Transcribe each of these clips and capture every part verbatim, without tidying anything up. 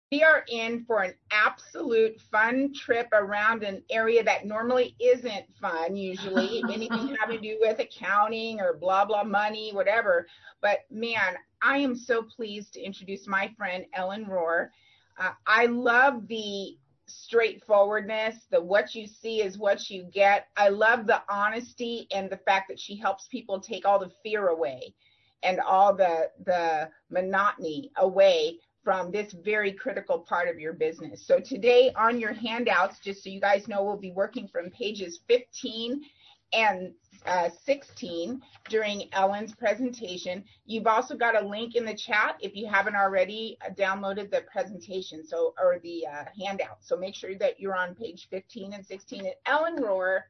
We are in for an absolute fun trip around an area that normally isn't fun, usually, anything having to do with accounting or blah, blah, money, whatever. But man, I am so pleased to introduce my friend, Ellen Rohr. Uh, I love the straightforwardness, the what you see is what you get. I love the honesty and the fact that she helps people take all the fear away and all the the monotony away from this very critical part of your business. So today on your handouts, just so you guys know, we'll be working from pages fifteen and uh, sixteen during Ellen's presentation. You've also got a link in the chat if you haven't already uh, downloaded the presentation, so or the uh, handout. So make sure that you're on page fifteen and sixteen. And Ellen Rohr,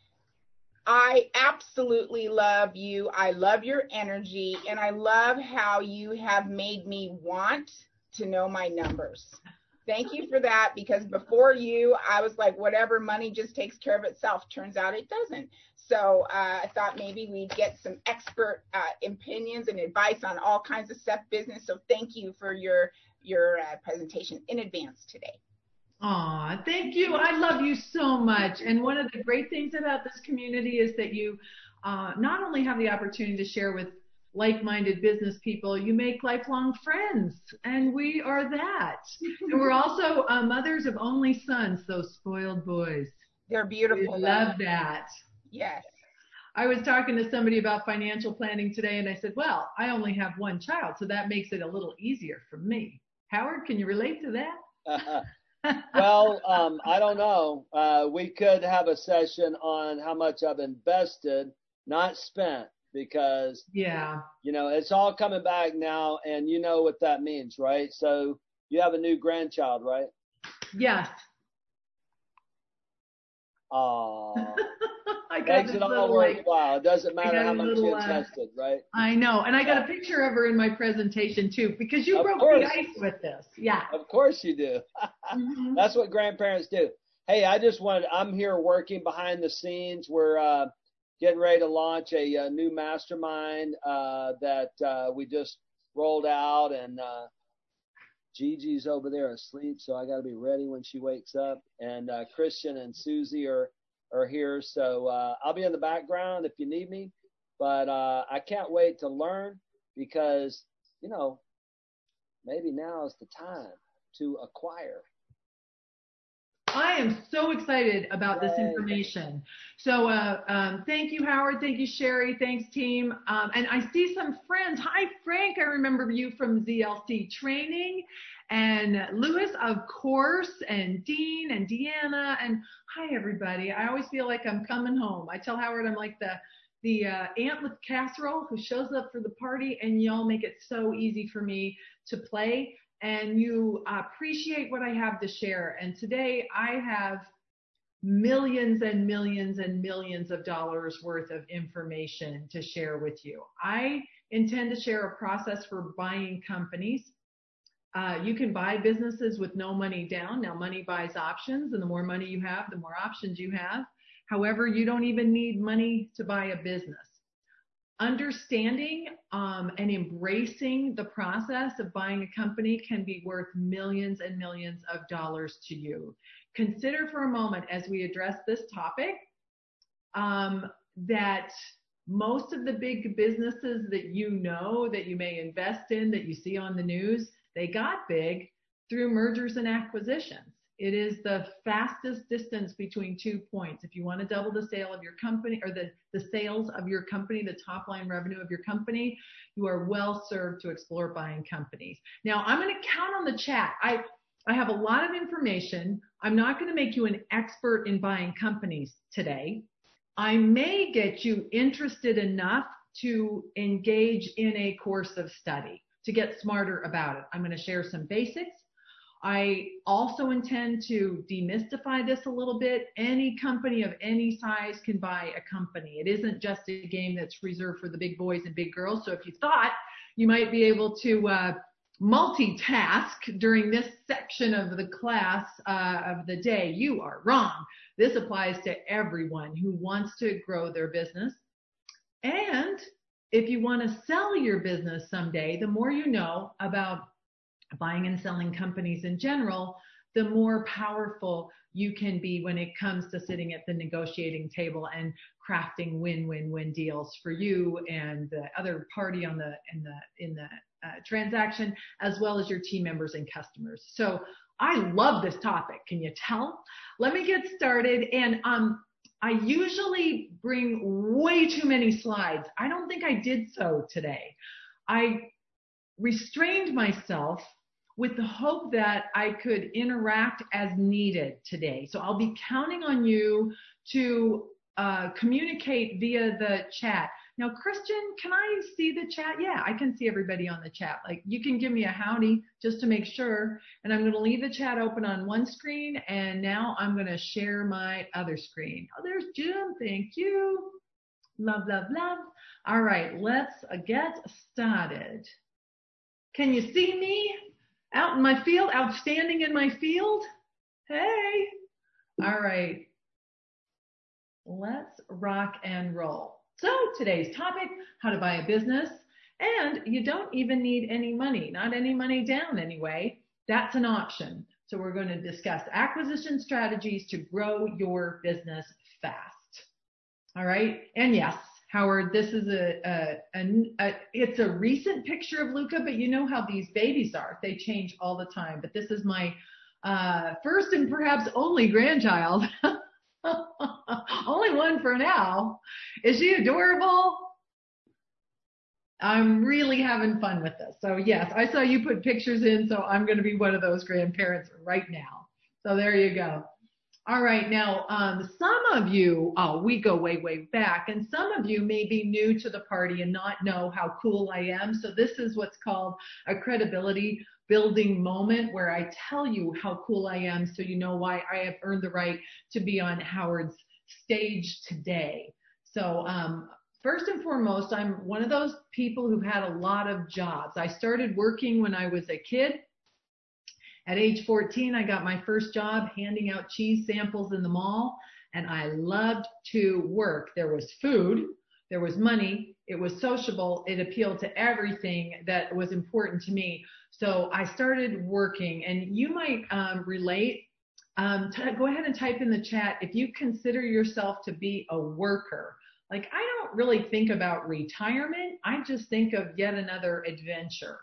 I absolutely love you. I love your energy, and I love how you have made me want to know my numbers. Thank you for that, because before you, I was like, whatever, money just takes care of itself. Turns out it doesn't. So uh, I thought maybe we'd get some expert uh, opinions and advice on all kinds of stuff business. So thank you for your, your uh, presentation in advance today. Aw, thank you. I love you so much. And one of the great things about this community is that you uh, not only have the opportunity to share with like-minded business people, you make lifelong friends, and we are that. And we're also uh, mothers of only sons, those spoiled boys. They're beautiful. We love that. Yes. I was talking to somebody about financial planning today, and I said, well, I only have one child, so that makes it a little easier for me. Howard, can you relate to that? Well, um, I don't know. Uh, we could have a session on how much I've invested, not spent, because, yeah, you know, it's all coming back now, and you know what that means, right? So you have a new grandchild, right? Yes. Aww. I got Makes it all worthwhile. It doesn't matter how much little, you invested, uh, right? I know. And I got a picture of her in my presentation, too, because you of broke course. the ice with this. Yeah. Of course you do. Mm-hmm. That's what grandparents do. Hey, I just wanted, I'm here working behind the scenes. We're uh, getting ready to launch a, a new mastermind uh, that uh, we just rolled out, and uh, Gigi's over there asleep, so I got to be ready when she wakes up. And uh, Christian and Susie are, are here, so uh, I'll be in the background if you need me. But uh, I can't wait to learn, because, you know, maybe now is the time to acquire. I am so excited about this information. So uh, um, thank you, Howard. Thank you, Sherry. Thanks, team. Um, and I see some friends. Hi, Frank. I remember you from Z L C training. And Lewis, of course, and Dean and Deanna. And hi, everybody. I always feel like I'm coming home. I tell Howard I'm like the the uh, aunt with casserole who shows up for the party, and y'all make it so easy for me to play. And you appreciate what I have to share. And today I have millions and millions and millions of dollars worth of information to share with you. I intend to share a process for buying companies. Uh, you can buy businesses with no money down. Now, money buys options, and the more money you have, the more options you have. However, you don't even need money to buy a business. Understanding um, and embracing the process of buying a company can be worth millions and millions of dollars to you. Consider for a moment, as we address this topic, um, that most of the big businesses that you know, that you may invest in, that you see on the news, they got big through mergers and acquisitions. It is the fastest distance between two points. If you want to double the sale of your company, or the, the sales of your company, the top line revenue of your company, you are well served to explore buying companies. Now, I'm going to count on the chat. I, I have a lot of information. I'm not going to make you an expert in buying companies today. I may get you interested enough to engage in a course of study to get smarter about it. I'm going to share some basics. I also intend to demystify this a little bit. Any company of any size can buy a company. It isn't just a game that's reserved for the big boys and big girls. So if you thought you might be able to uh, multitask during this section of the class uh, of the day, you are wrong. This applies to everyone who wants to grow their business. And if you want to sell your business someday, the more you know about buying and selling companies in general, the more powerful you can be when it comes to sitting at the negotiating table and crafting win-win-win deals for you and the other party on the in the in the uh, transaction, as well as your team members and customers. So I love this topic. Can you tell? Let me get started. And um, I usually bring way too many slides. I don't think I did so today. I restrained myself with the hope that I could interact as needed today. So I'll be counting on you to uh, communicate via the chat. Now, Christian, can I see the chat? Yeah, I can see everybody on the chat. Like, you can give me a howdy just to make sure. And I'm going to leave the chat open on one screen, and now I'm going to share my other screen. Oh, there's Jim. Thank you. Love, love, love. All right, let's get started. Can you see me? Out in my field, outstanding in my field. Hey. All right. Let's rock and roll. So today's topic, how to buy a business. And you don't even need any money, not any money down anyway. That's an option. So we're going to discuss acquisition strategies to grow your business fast. All right. And yes, Howard, this is a, a, a, a, it's a recent picture of Luca, but you know how these babies are. They change all the time. But this is my uh, first and perhaps only grandchild. Only one for now. Is she adorable? I'm really having fun with this. So yes, I saw you put pictures in, so I'm going to be one of those grandparents right now. So there you go. All right, now um, some of you, oh, we go way, way back, and some of you may be new to the party and not know how cool I am. So this is what's called a credibility building moment where I tell you how cool I am so you know why I have earned the right to be on Howard's stage today. So um, first and foremost, I'm one of those people who've had a lot of jobs. I started working when I was a kid. At age fourteen, I got my first job handing out cheese samples in the mall, and I loved to work. There was food, there was money, it was sociable, it appealed to everything that was important to me. So I started working, and you might um, relate. Um, t- go ahead and type in the chat if you consider yourself to be a worker. Like, I don't really think about retirement. I just think of yet another adventure.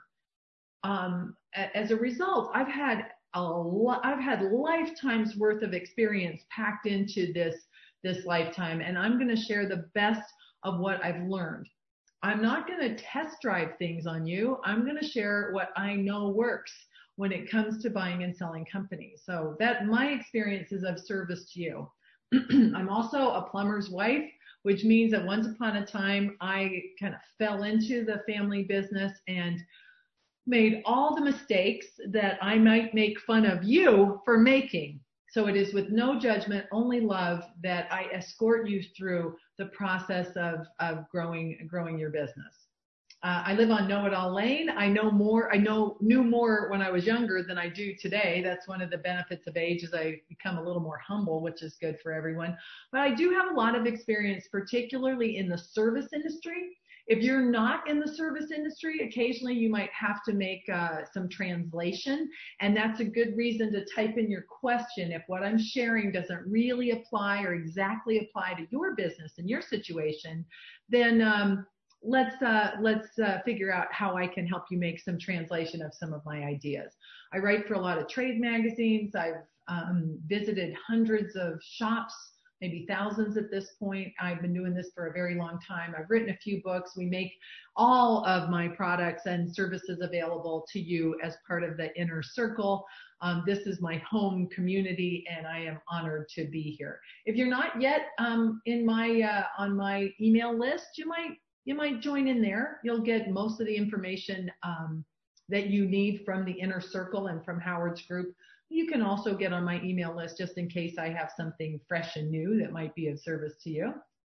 Um, as a result, I've had a lot, I've had lifetimes worth of experience packed into this, this lifetime, and I'm going to share the best of what I've learned. I'm not going to test drive things on you. I'm going to share what I know works when it comes to buying and selling companies. So that my experience is of service to you. I'm also a plumber's wife, which means that once upon a time, I kind of fell into the family business and made all the mistakes that I might make fun of you for making. So it is with no judgment, only love, that I escort you through the process of, of growing, growing your business. Uh, I live on Know-It-All Lane. I know more, I know, knew more when I was younger than I do today. That's one of the benefits of age, is I become a little more humble, which is good for everyone. But I do have a lot of experience, particularly in the service industry. If you're not in the service industry, occasionally you might have to make uh, some translation, and that's a good reason to type in your question. If what I'm sharing doesn't really apply or exactly apply to your business and your situation, then um, let's uh, let's uh, figure out how I can help you make some translation of some of my ideas. I write for a lot of trade magazines. I've um, visited hundreds of shops, maybe thousands at this point. I've been doing this for a very long time. I've written a few books. We make all of my products and services available to you as part of the Inner Circle. Um, this is my home community, and I am honored to be here. If you're not yet um, in my uh, on my email list, you might you might join in there. You'll get most of the information um, that you need from the Inner Circle and from Howard's group. You can also get on my email list just in case I have something fresh and new that might be of service to you.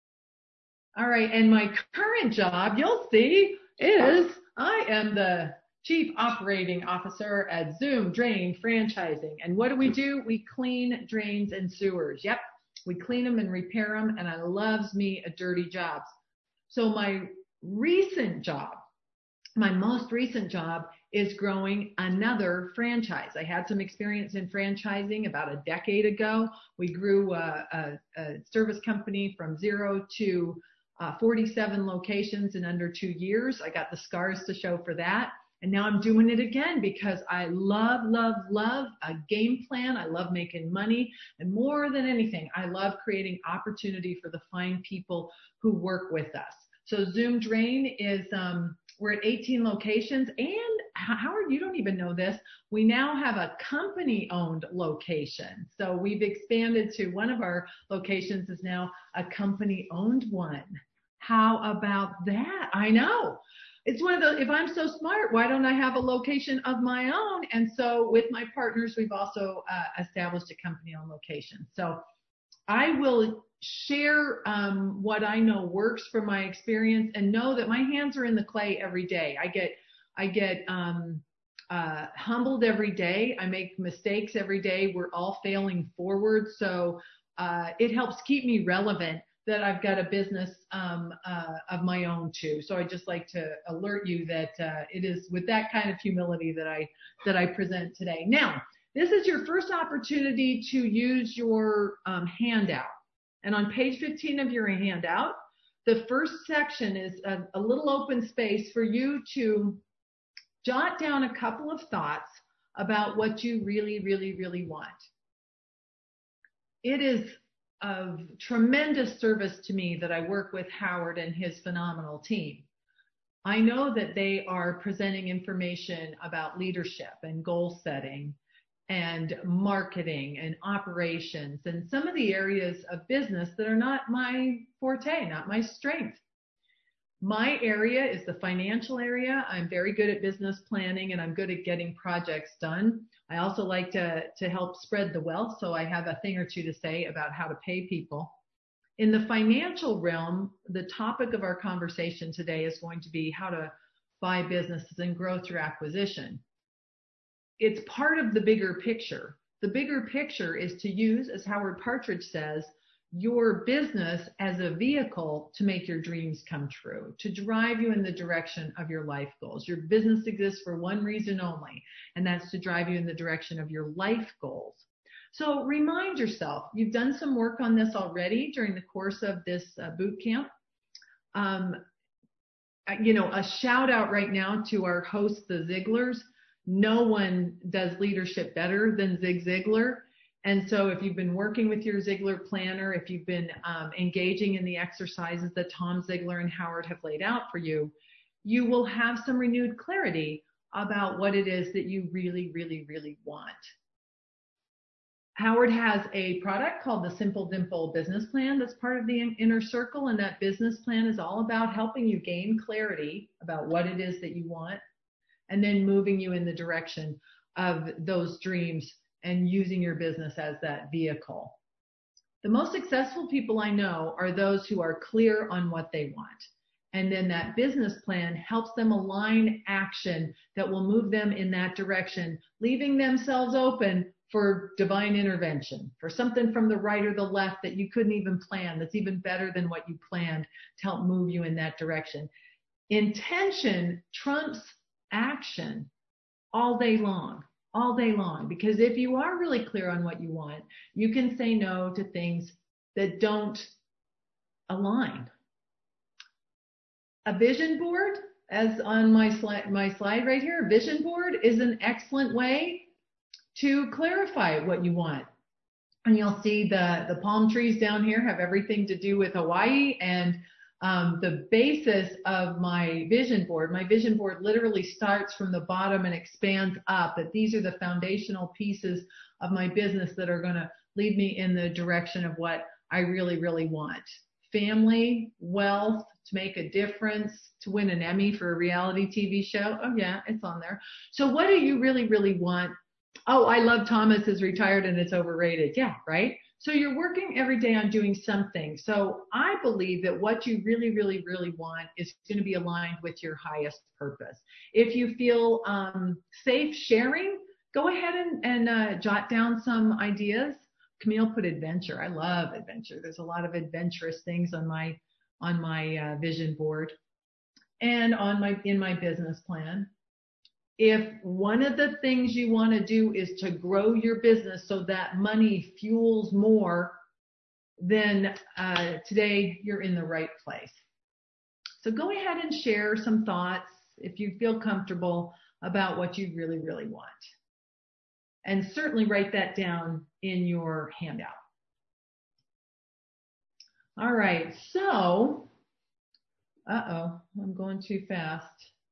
All right, and my current job, you'll see, is I am the Chief Operating Officer at Zoom Drain Franchising. And what do we do? We clean drains and sewers. Yep, we clean them and repair them, and I loves me a dirty job. So my recent job, my most recent job is growing another franchise. I had some experience in franchising about a decade ago. We grew a, a, a service company from zero to uh, forty-seven locations in under two years. I got the scars to show for that. And now I'm doing it again because I love, love, love a game plan. I love making money. And more than anything, I love creating opportunity for the fine people who work with us. So Zoom Drain is, um, we're at eighteen locations. And Howard, you don't even know this. We now have a company-owned location. So we've expanded to one of our locations is now a company-owned one. How about that? I know. It's one of the, if I'm so smart, why don't I have a location of my own? And so with my partners, we've also uh, established a company-owned location. So I will share um, what I know works from my experience and know that my hands are in the clay every day. I get, I get um, uh, humbled every day. I make mistakes every day. We're all failing forward. So uh, it helps keep me relevant that I've got a business um, uh, of my own too. So I just like to alert you that uh, it is with that kind of humility that I that I present today. Now, this is your first opportunity to use your um, handout. And on page fifteen of your handout, the first section is a, a little open space for you to jot down a couple of thoughts about what you really, really, really want. It is of tremendous service to me that I work with Howard and his phenomenal team. I know that they are presenting information about leadership and goal setting and marketing and operations and some of the areas of business that are not my forte, not my strength. My area is the financial area. I'm very good at business planning and I'm good at getting projects done. I also like to, to help spread the wealth, so I have a thing or two to say about how to pay people. In the financial realm, the topic of our conversation today is going to be how to buy businesses and grow through acquisition. It's part of the bigger picture. The bigger picture is to use, as Howard Partridge says, your business as a vehicle to make your dreams come true, to drive you in the direction of your life goals. Your business exists for one reason only, and that's to drive you in the direction of your life goals. So remind yourself, you've done some work on this already during the course of this uh, boot camp. Um, you know, a shout out right now to our hosts, the Ziglers. No one does leadership better than Zig Ziglar. And so if you've been working with your Ziglar planner, if you've been um, engaging in the exercises that Tom Ziglar and Howard have laid out for you, you will have some renewed clarity about what it is that you really, really, really want. Howard has a product called the Simple Dimple Business Plan that's part of the Inner Circle, and that business plan is all about helping you gain clarity about what it is that you want and then moving you in the direction of those dreams and using your business as that vehicle. The most successful people I know are those who are clear on what they want. And then that business plan helps them align action that will move them in that direction, leaving themselves open for divine intervention, for something from the right or the left that you couldn't even plan, that's even better than what you planned to help move you in that direction. Intention trumps action all day long. all day long, because if you are really clear on what you want, you can say no to things that don't align. A vision board, as on my slide, my slide right here, a vision board is an excellent way to clarify what you want. And you'll see the, the palm trees down here have everything to do with Hawaii, and Um, the basis of my vision board, my vision board literally starts from the bottom and expands up, that these are the foundational pieces of my business that are going to lead me in the direction of what I really, really want. Family, wealth, to make a difference, to win an Emmy for a reality T V show. Oh yeah, it's on there. So what do you really, really want? Oh, I love Thomas is retired and it's overrated. Yeah, right? So you're working every day on doing something. So I believe that what you really, really, really want is going to be aligned with your highest purpose. If you feel um, safe sharing, go ahead and, and uh, jot down some ideas. Camille put adventure. I love adventure. There's a lot of adventurous things on my on my uh, vision board and on my in my business plan. if one of the things you want to do is to grow your business so that money fuels more, then uh, today you're in the right place. So go ahead and share some thoughts if you feel comfortable about what you really, really want. And certainly write that down in your handout. All right, so, uh-oh, I'm going too fast.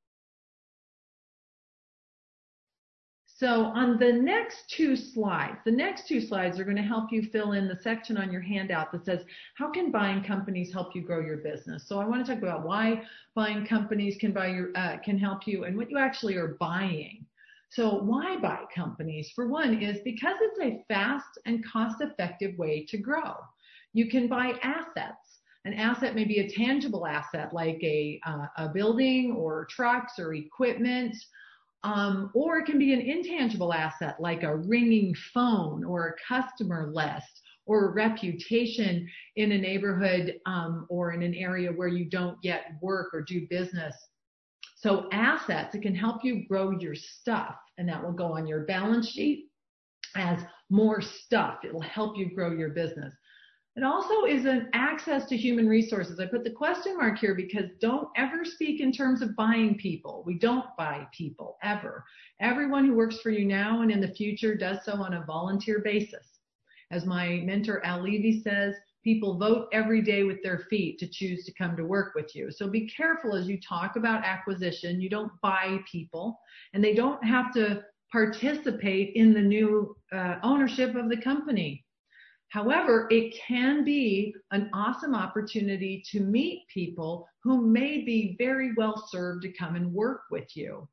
So on the next two slides, the next two slides are going to help you fill in the section on your handout that says, how can buying companies help you grow your business? So I want to talk about why buying companies can buy your, uh, can help you and what you actually are buying. So why buy companies? For one is because it's a fast and cost-effective way to grow. You can buy assets. An asset may be a tangible asset like a, uh, a building or trucks or equipment. Um, or it can be an intangible asset like a ringing phone or a customer list or a reputation in a neighborhood um, or in an area where you don't yet work or do business. So assets, it can help you grow your stuff, and that will go on your balance sheet as more stuff. It will help you grow your business. It also is an access to human resources. I put the question mark here because don't ever speak in terms of buying people. We don't buy people, ever. Everyone who works for you now and in the future does so on a volunteer basis. As my mentor Al Levy says, people vote every day with their feet to choose to come to work with you. So be careful as you talk about acquisition. You don't buy people, and they don't have to participate in the new uh, ownership of the company. However, it can be an awesome opportunity to meet people who may be very well served to come and work with you.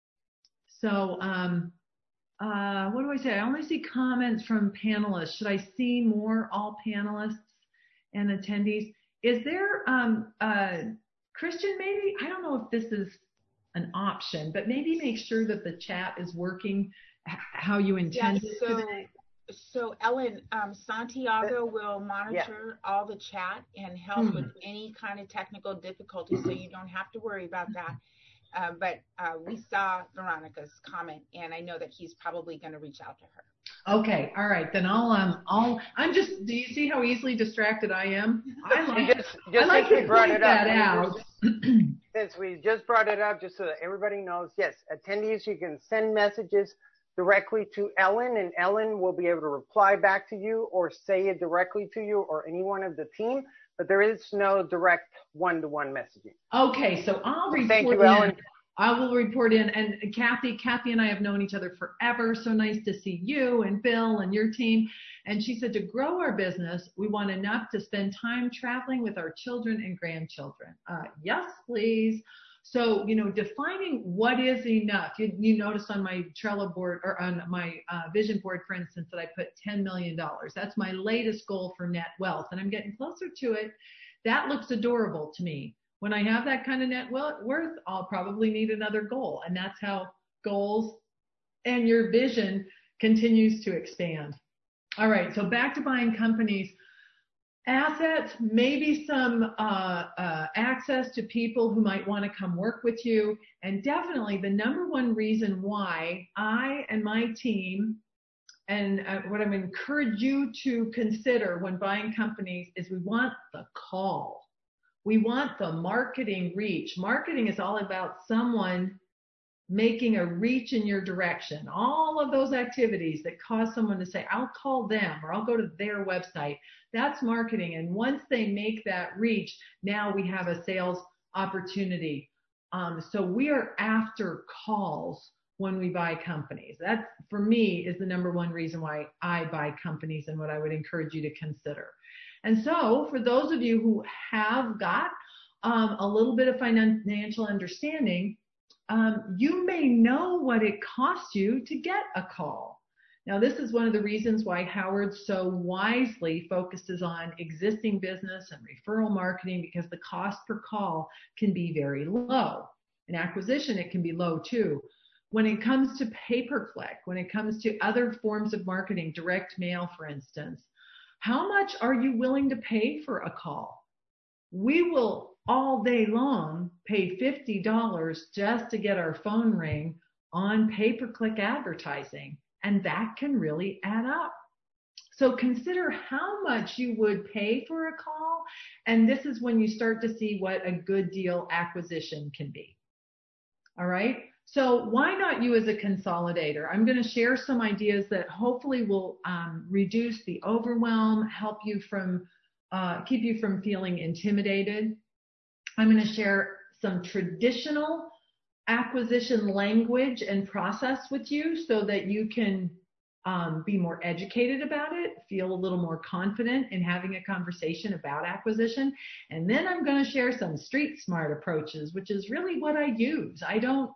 So, um, uh, what do I say? I only see comments from panelists. Should I see more all panelists and attendees? Is there, um, uh, Christian, maybe, I don't know if this is an option, but maybe make sure that the chat is working how you intended yes, so today. So Ellen, um, Santiago will monitor yeah. all the chat and help mm-hmm. with any kind of technical difficulties, so you don't have to worry about that. Uh, but uh, we saw Veronica's comment, and I know that he's probably going to reach out to her. Okay, all right, then I'll um, I'll I'm just. Do you see how easily distracted I am? I like just, just I like to brought it that up. out. Since we just brought it up, just so that everybody knows, yes, attendees, you can send messages directly to Ellen, and Ellen will be able to reply back to you or say it directly to you or any one of the team, but there is no direct one-to-one messaging. Okay, so I'll report Thank you, in. Ellen. I will report in. And Kathy, Kathy and I have known each other forever. So nice to see you and Bill and your team. And she said to grow our business, we want enough to spend time traveling with our children and grandchildren. Uh, yes, please. So, you know, defining what is enough. You, you noticed on my Trello board or on my uh, vision board, for instance, that I put ten million dollars. That's my latest goal for net wealth, and I'm getting closer to it. That looks adorable to me. When I have that kind of net worth, I'll probably need another goal, and that's how goals and your vision continues to expand. All right, so back to buying companies. Assets, maybe some uh, uh, access to people who might want to come work with you. And definitely the number one reason why I and my team and uh, what I'm encourage you to consider when buying companies is we want the call. We want the marketing reach. Marketing is all about someone making a reach in your direction. All of those activities that cause someone to say, I'll call them or I'll go to their website. That's marketing. And once they make that reach, now we have a sales opportunity. Um, so we are after calls when we buy companies. That, for me, is the number one reason why I buy companies and what I would encourage you to consider. And so for those of you who have got um, a little bit of financial understanding, Um, you may know what it costs you to get a call. Now, this is one of the reasons why Howard so wisely focuses on existing business and referral marketing, because the cost per call can be very low. In acquisition, it can be low too. When it comes to pay-per-click, when it comes to other forms of marketing, direct mail, for instance, how much are you willing to pay for a call? We will all day long pay fifty dollars just to get our phone ring on pay-per-click advertising, and that can really add up. So consider how much you would pay for a call, and this is when you start to see what a good deal acquisition can be. All right? So why not you as a consolidator? I'm going to share some ideas that hopefully will um, reduce the overwhelm, help you from, uh, keep you from feeling intimidated. I'm going to share some traditional acquisition language and process with you so that you can um, be more educated about it, feel a little more confident in having a conversation about acquisition. And then I'm going to share some street smart approaches, which is really what I use. I don't,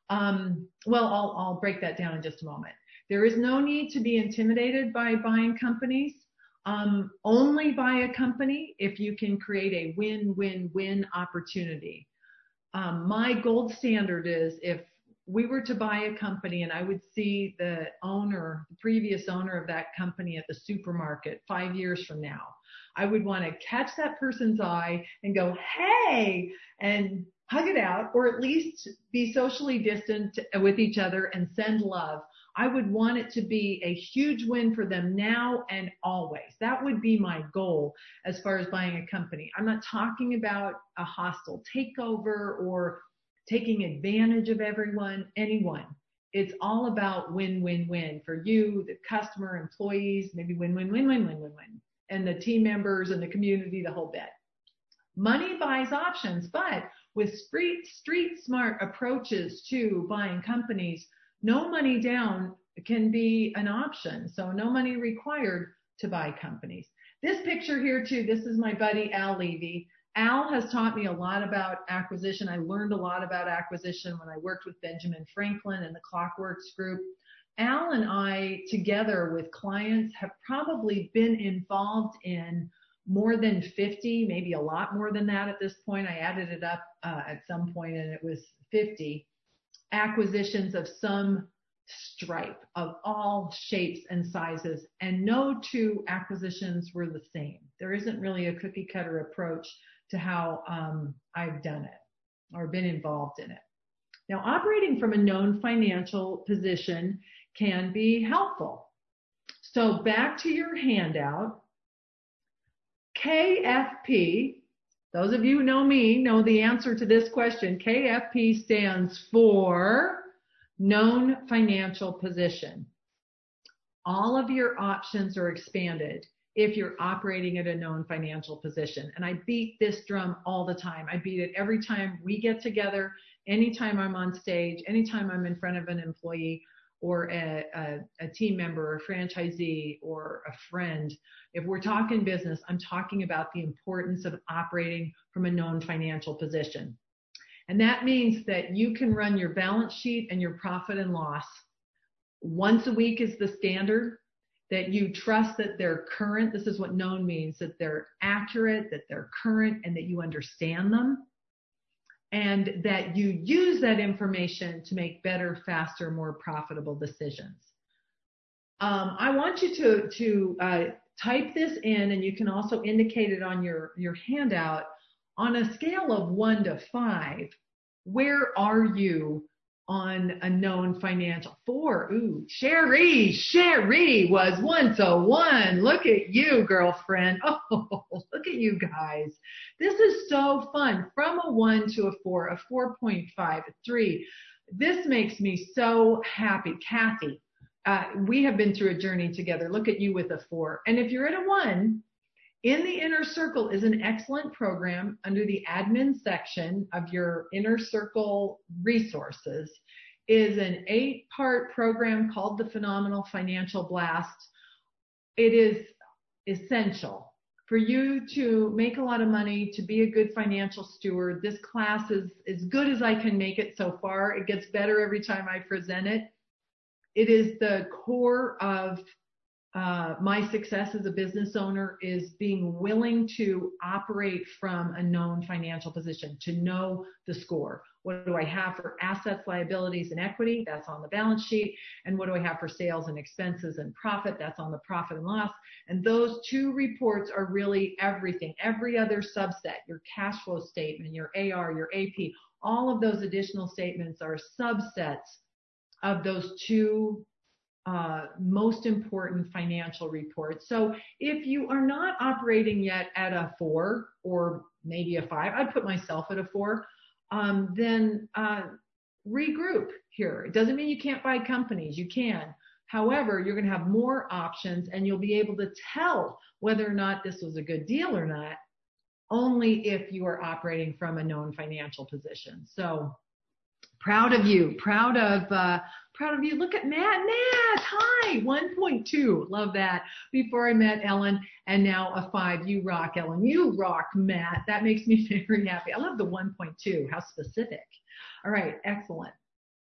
um, well, I'll, I'll break that down in just a moment. There is no need to be intimidated by buying companies. Um, only buy a company if you can create a win-win-win opportunity. Um, my gold standard is if we were to buy a company and I would see the owner, the previous owner of that company at the supermarket five years from now, I would want to catch that person's eye and go, hey, and hug it out, or at least be socially distant with each other and send love. I would want it to be a huge win for them now and always. That would be my goal as far as buying a company. I'm not talking about a hostile takeover or taking advantage of everyone, anyone. It's all about win, win, win for you, the customer, employees, maybe win, win, win, win, win, win, win, and the team members and the community, the whole bit. Money buys options, but with street, street smart approaches to buying companies, no money down can be an option. So no money required to buy companies. This picture here too, this is my buddy Al Levy. Al has taught me a lot about acquisition. I learned a lot about acquisition when I worked with Benjamin Franklin and the Clockworks Group. Al and I, together with clients, have probably been involved in more than fifty, maybe a lot more than that at this point. I added it up uh, at some point and it was fifty acquisitions of some stripe, of all shapes and sizes, and no two acquisitions were the same. There isn't really a cookie cutter approach to how um, I've done it or been involved in it. Now, operating from a known financial position can be helpful. So back to your handout, K F P, those of you who know me know the answer to this question. K F P stands for known financial position. All of your options are expanded if you're operating at a known financial position. And I beat this drum all the time. I beat it every time we get together, anytime I'm on stage, anytime I'm in front of an employee or a, a, a team member or a franchisee or a friend. If we're talking business, I'm talking about the importance of operating from a known financial position. And that means that you can run your balance sheet and your profit and loss once a week is the standard, that you trust that they're current. This is what known means, that they're accurate, that they're current, and that you understand them, and that you use that information to make better, faster, more profitable decisions. Um, I want you to, to uh, type this in, and you can also indicate it on your, your handout. On a scale of one to five, where are you on a known financial? Four. Ooh, Sherry, Sherry was once a one. Look at you, girlfriend. Oh, look at you guys. This is so fun. From a one to a four, a four point five, a three. This makes me so happy. Kathy, uh, we have been through a journey together. Look at you with a four. And if you're at a one, In the Inner Circle is an excellent program under the admin section of your Inner Circle resources. Is an eight-part program called the Phenomenal Financial Blast. It is essential for you to make a lot of money, to be a good financial steward. This class is as good as I can make it so far. It gets better every time I present it. It is the core of Uh, my success as a business owner is being willing to operate from a known financial position, to know the score. What do I have for assets, liabilities, and equity? That's on the balance sheet. And what do I have for sales and expenses and profit? That's on the profit and loss. And those two reports are really everything. Every other subset, your cash flow statement, your A R, your A P, all of those additional statements are subsets of those two uh, most important financial reports. So if you are not operating yet at a four or maybe a five, I'd put myself at a four, um, then uh, regroup here. It doesn't mean you can't buy companies. You can. However, you're going to have more options and you'll be able to tell whether or not this was a good deal or not only if you are operating from a known financial position. So proud of you, proud of, uh, proud of you. Look at Matt, Matt, hi, one point two, love that. Before I met Ellen, and now a five, you rock, Ellen, you rock, Matt. That makes me very happy. I love the one point two, how specific. All right, excellent.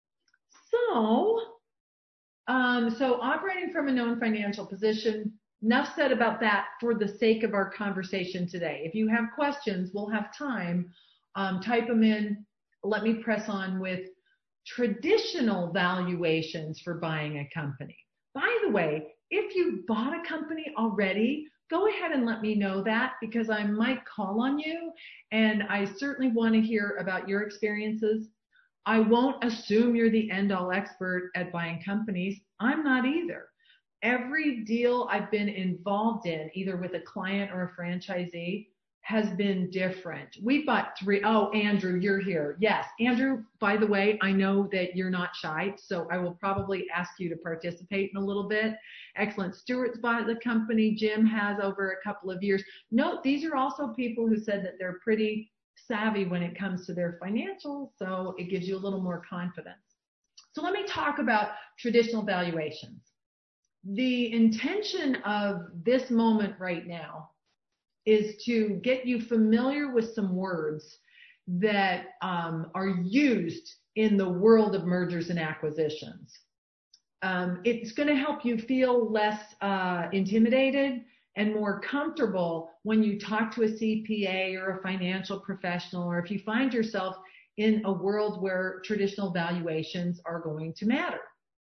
So, um, so operating from a known financial position, enough said about that for the sake of our conversation today. If you have questions, we'll have time. Um, type them in. Let me press on with traditional valuations for buying a company. By the way, if you bought a company already, go ahead and let me know that, because I might call on you and I certainly want to hear about your experiences. I won't assume you're the end-all expert at buying companies. I'm not either. Every deal I've been involved in, either with a client or a franchisee, has been different. We bought three. Oh, Andrew, you're here. Yes. Andrew, by the way, I know that you're not shy, so I will probably ask you to participate in a little bit. Excellent. Stuart's bought the company. Jim has over a couple of years. Note, these are also people who said that they're pretty savvy when it comes to their financials, so it gives you a little more confidence. So let me talk about traditional valuations. The intention of this moment right now is to get you familiar with some words that um, are used in the world of mergers and acquisitions. Um, it's going to help you feel less uh, intimidated and more comfortable when you talk to a C P A or a financial professional, or if you find yourself in a world where traditional valuations are going to matter.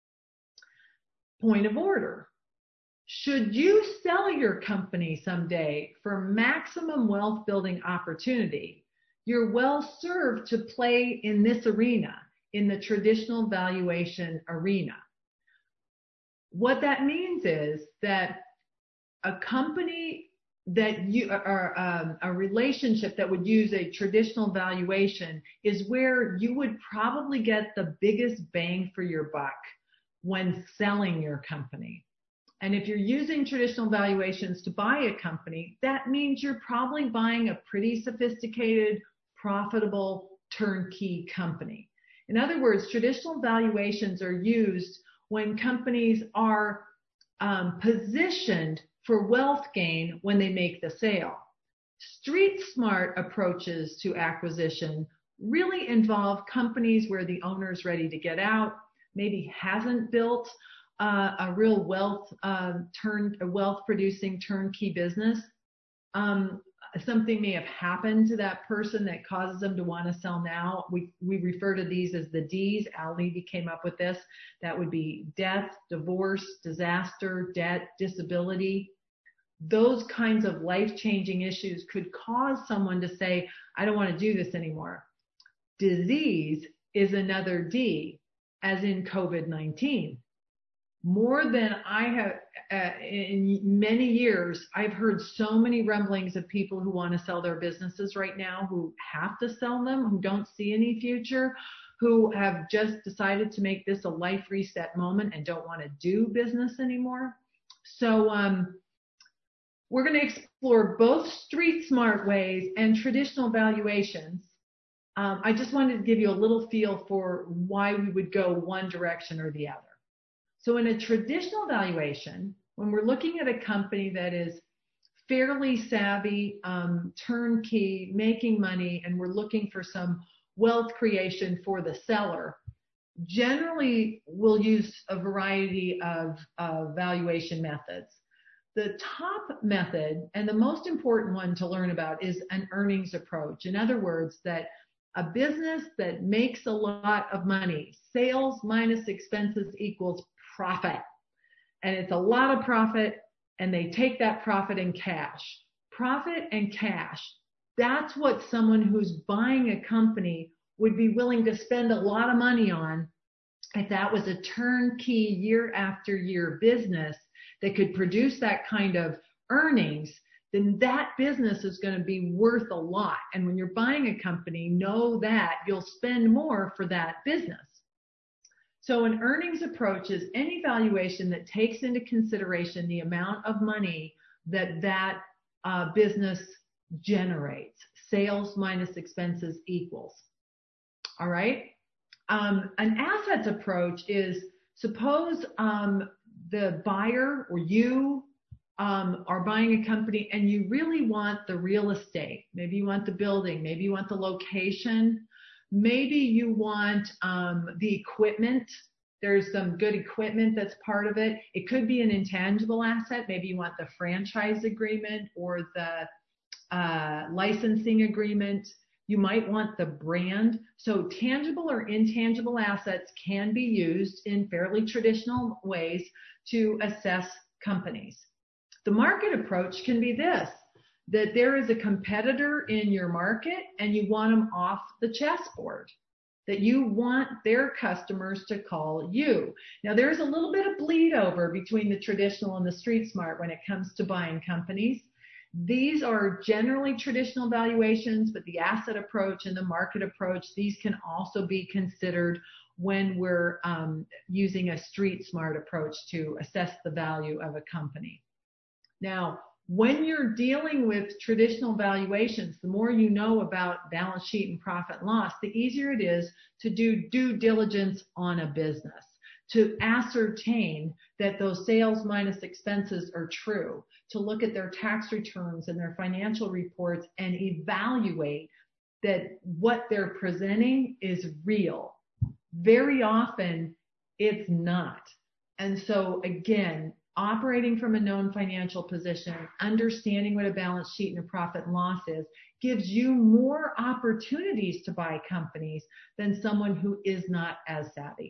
Point of order. Should you sell your company someday for maximum wealth building opportunity, you're well served to play in this arena, in the traditional valuation arena. What that means is that a company that you, or um, a relationship that would use a traditional valuation is where you would probably get the biggest bang for your buck when selling your company. And if you're using traditional valuations to buy a company, that means you're probably buying a pretty sophisticated, profitable, turnkey company. In other words, traditional valuations are used when companies are um, positioned for wealth gain when they make the sale. Street smart approaches to acquisition really involve companies where the owner's ready to get out, maybe hasn't built Uh, a real wealth uh, turn, a wealth producing turnkey business. Um, something may have happened to that person that causes them to want to sell now. We we refer to these as the D's. Al Levy came up with this. That would be death, divorce, disaster, debt, disability. Those kinds of life-changing issues could cause someone to say, I don't want to do this anymore. Disease is another D, as in COVID nineteen. More than I have, uh, in many years, I've heard so many rumblings of people who want to sell their businesses right now, who have to sell them, who don't see any future, who have just decided to make this a life reset moment and don't want to do business anymore. So um, we're going to explore both street smart ways and traditional valuations. Um, I just wanted to give you a little feel for why we would go one direction or the other. So in a traditional valuation, when we're looking at a company that is fairly savvy, um, turnkey, making money, and we're looking for some wealth creation for the seller, generally we'll use a variety of uh, valuation methods. The top method, and the most important one to learn about, is an earnings approach. In other words, that a business that makes a lot of money, sales minus expenses equals profit. And it's a lot of profit, and they take that profit in cash. Profit and cash. That's what someone who's buying a company would be willing to spend a lot of money on if that was a turnkey year after year business that could produce that kind of earnings, then that business is going to be worth a lot. And when you're buying a company, know that you'll spend more for that business. So an earnings approach is any valuation that takes into consideration the amount of money that that uh, business generates. Sales minus expenses equals. All right. Um, an assets approach is, suppose um, the buyer or you um, are buying a company and you really want the real estate. Maybe you want the building. Maybe you want the location. Maybe you want um, the equipment. There's some good equipment that's part of it. It could be an intangible asset. Maybe you want the franchise agreement or the uh, licensing agreement. You might want the brand. So tangible or intangible assets can be used in fairly traditional ways to assess companies. The market approach can be this, that there is a competitor in your market and you want them off the chessboard, that you want their customers to call you. Now, there's a little bit of bleed over between the traditional and the street smart when it comes to buying companies. These are generally traditional valuations, but the asset approach and the market approach, these can also be considered when we're um, using a street smart approach to assess the value of a company. Now, when you're dealing with traditional valuations, the more you know about balance sheet and profit and loss, the easier it is to do due diligence on a business, to ascertain that those sales minus expenses are true, to look at their tax returns and their financial reports and evaluate that what they're presenting is real. Very often, it's not. And so, again, operating from a known financial position, understanding what a balance sheet and a profit and loss is, gives you more opportunities to buy companies than someone who is not as savvy.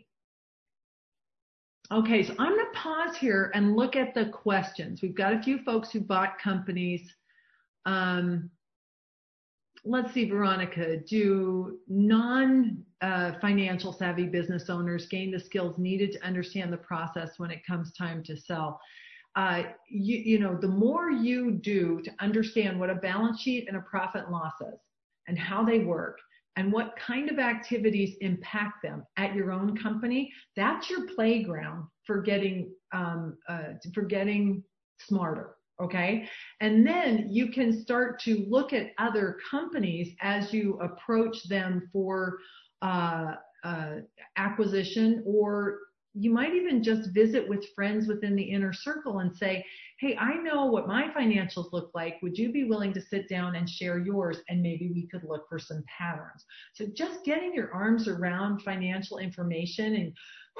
Okay, so I'm going to pause here and look at the questions. We've got a few folks who bought companies. Um, let's see, Veronica, do non-financial uh, savvy business owners gain the skills needed to understand the process when it comes time to sell? Uh, you, you know, the more you do to understand what a balance sheet and a profit and loss is and how they work and what kind of activities impact them at your own company, that's your playground for getting, um, uh, for getting smarter. Okay. And then you can start to look at other companies as you approach them for uh, uh, acquisition, or you might even just visit with friends within the inner circle and say, hey, I know what my financials look like. Would you be willing to sit down and share yours? And maybe we could look for some patterns. So just getting your arms around financial information and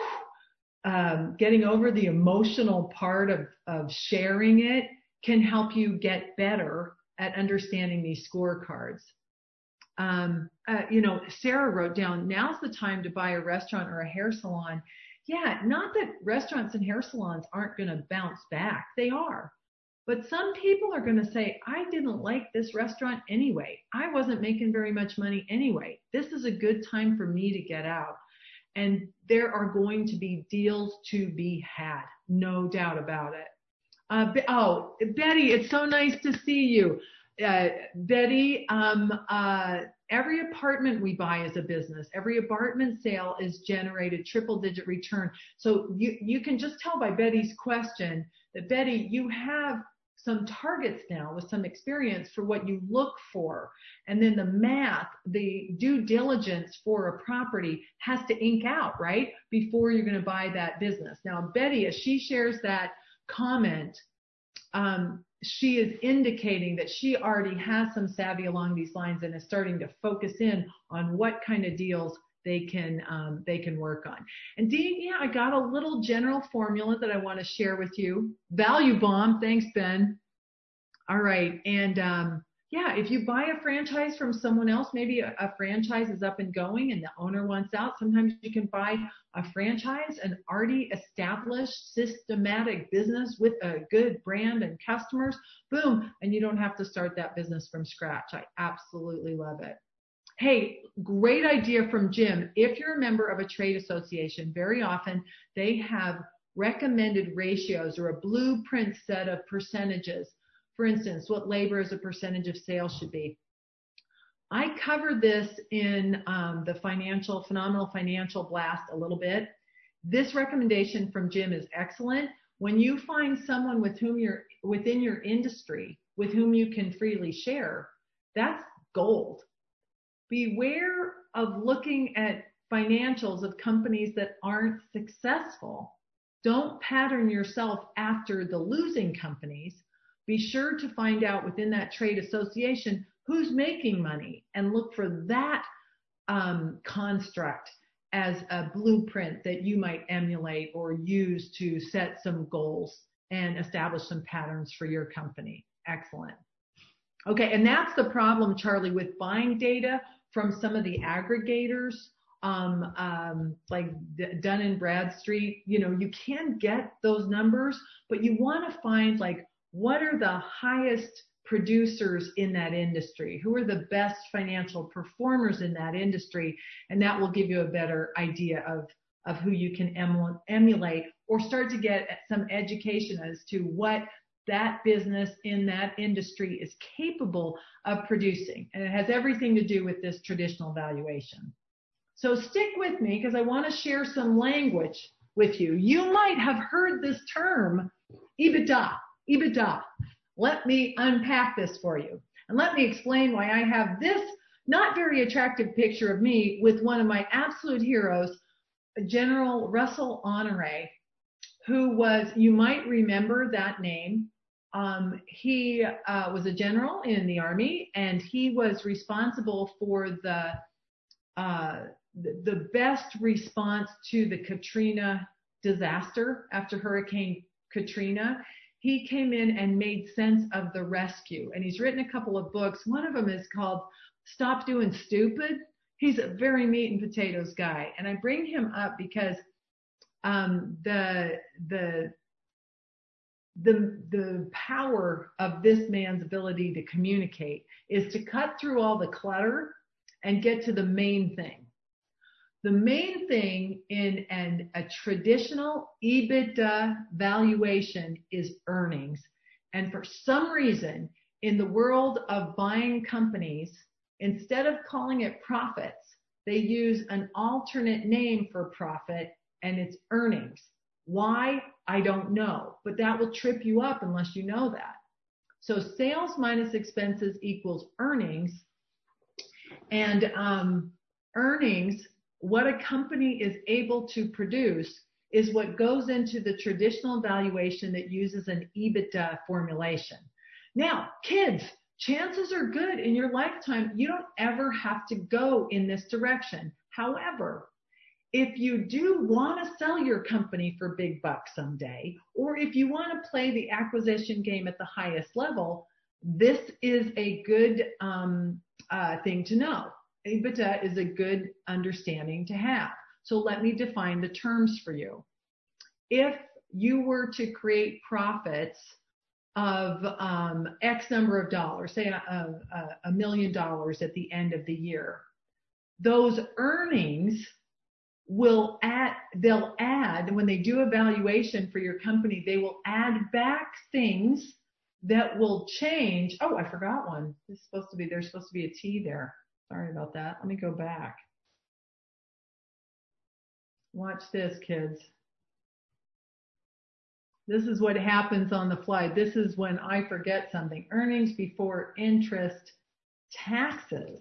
um, getting over the emotional part of, of sharing it can help you get better at understanding these scorecards. Um, uh, you know, Sarah wrote down, now's the time to buy a restaurant or a hair salon. Yeah, not that restaurants and hair salons aren't going to bounce back. They are. But some people are going to say, I didn't like this restaurant anyway. I wasn't making very much money anyway. This is a good time for me to get out. And there are going to be deals to be had, no doubt about it. Uh, oh, Betty, it's so nice to see you. Uh, Betty, um, uh, every apartment we buy is a business. Every apartment sale is generated triple digit return. So you, you can just tell by Betty's question that, Betty, you have some targets now with some experience for what you look for. And then the math, the due diligence for a property has to ink out, right, before you're going to buy that business. Now, Betty, as she shares that comment, um, she is indicating that she already has some savvy along these lines and is starting to focus in on what kind of deals they can um, they can work on. And Dean, yeah, I got a little general formula that I want to share with you. Value bomb. Thanks, Ben. All right. And um, yeah, if you buy a franchise from someone else, maybe a, a franchise is up and going and the owner wants out. Sometimes you can buy a franchise, an already established, systematic business with a good brand and customers. Boom. And you don't have to start that business from scratch. I absolutely love it. Hey, great idea from Jim. If you're a member of a trade association, very often they have recommended ratios or a blueprint set of percentages. For instance, what labor as a percentage of sales should be. I covered this in um, the financial, phenomenal financial blast a little bit. This recommendation from Jim is excellent. When you find someone with whom you're within your industry, with whom you can freely share, that's gold. Beware of looking at financials of companies that aren't successful. Don't pattern yourself after the losing companies. Be sure to find out within that trade association who's making money and look for that um, construct as a blueprint that you might emulate or use to set some goals and establish some patterns for your company. Excellent. Okay, and that's the problem, Charlie, with buying data from some of the aggregators, um, um, like Dun and Bradstreet. You know, you can get those numbers, but you want to find, like, what are the highest producers in that industry? Who are the best financial performers in that industry? And that will give you a better idea of, of who you can emulate, or start to get some education as to what that business in that industry is capable of producing. And it has everything to do with this traditional valuation. So stick with me, because I want to share some language with you. You might have heard this term, EBITDA, EBITDA. Let me unpack this for you. And let me explain why I have this not very attractive picture of me with one of my absolute heroes, General Russell Honore, who was, you might remember that name. Um, he uh, was a general in the Army, and he was responsible for the, uh, the, the best response to the Katrina disaster after Hurricane Katrina. He came in and made sense of the rescue, and he's written a couple of books. One of them is called Stop Doing Stupid. He's a very meat and potatoes guy, and I bring him up because um, the the the the power of this man's ability to communicate is to cut through all the clutter and get to the main thing. The main thing in an, a traditional EBITDA valuation is earnings. And for some reason, in the world of buying companies, instead of calling it profits, they use an alternate name for profit, and it's earnings. Why? I don't know, but that will trip you up unless you know that. So sales minus expenses equals earnings. And um, earnings, what a company is able to produce, is what goes into the traditional valuation that uses an EBITDA formulation. Now, kids, chances are good in your lifetime you don't ever have to go in this direction. However, if you do want to sell your company for big bucks someday, or if you want to play the acquisition game at the highest level, this is a good um, uh, thing to know. EBITDA is a good understanding to have. So let me define the terms for you. If you were to create profits of um, X number of dollars, say a, a, a million dollars at the end of the year, those earnings will add, they'll add, when they do a valuation for your company, they will add back things that will change. Oh, I forgot one. It's supposed to be, there's supposed to be a T there. Sorry about that. Let me go back. Watch this, kids. This is what happens on the fly. This is when I forget something. Earnings before interest, taxes,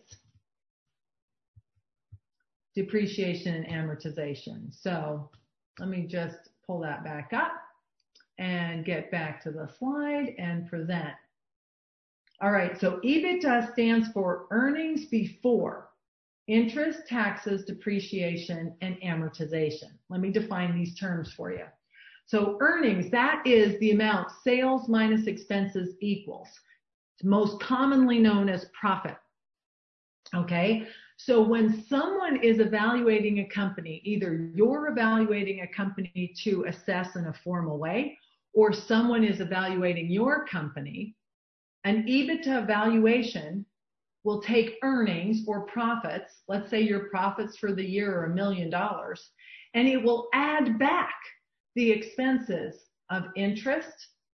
depreciation, and amortization. So let me just pull that back up and get back to the slide and present. All right, so EBITDA stands for earnings before interest, taxes, depreciation, and amortization. Let me define these terms for you. So earnings, that is the amount sales minus expenses equals. It's most commonly known as profit. Okay, so when someone is evaluating a company, either you're evaluating a company to assess in a formal way, or someone is evaluating your company, an EBITDA valuation will take earnings or profits, let's say your profits for the year are a million dollars, and it will add back the expenses of interest,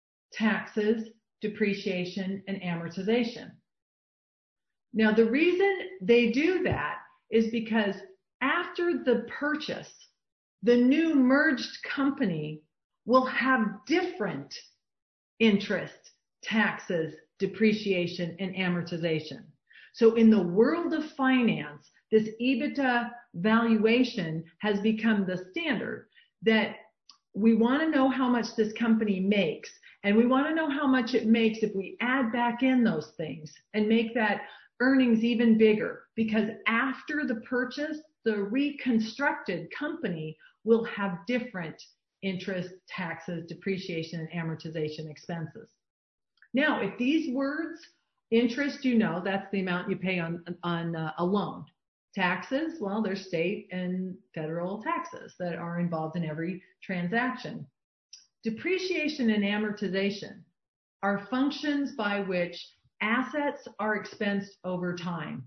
taxes, depreciation, and amortization. Now, the reason they do that is because after the purchase, the new merged company will have different interest, taxes, depreciation, and amortization. So in the world of finance, this EBITDA valuation has become the standard, that we want to know how much this company makes, and we want to know how much it makes if we add back in those things and make that earnings even bigger, because after the purchase, the reconstructed company will have different interest, taxes, depreciation, and amortization expenses. Now, if these words, interest, you know, that's the amount you pay on, on uh, a loan. Taxes, well, there's state and federal taxes that are involved in every transaction. Depreciation and amortization are functions by which assets are expensed over time.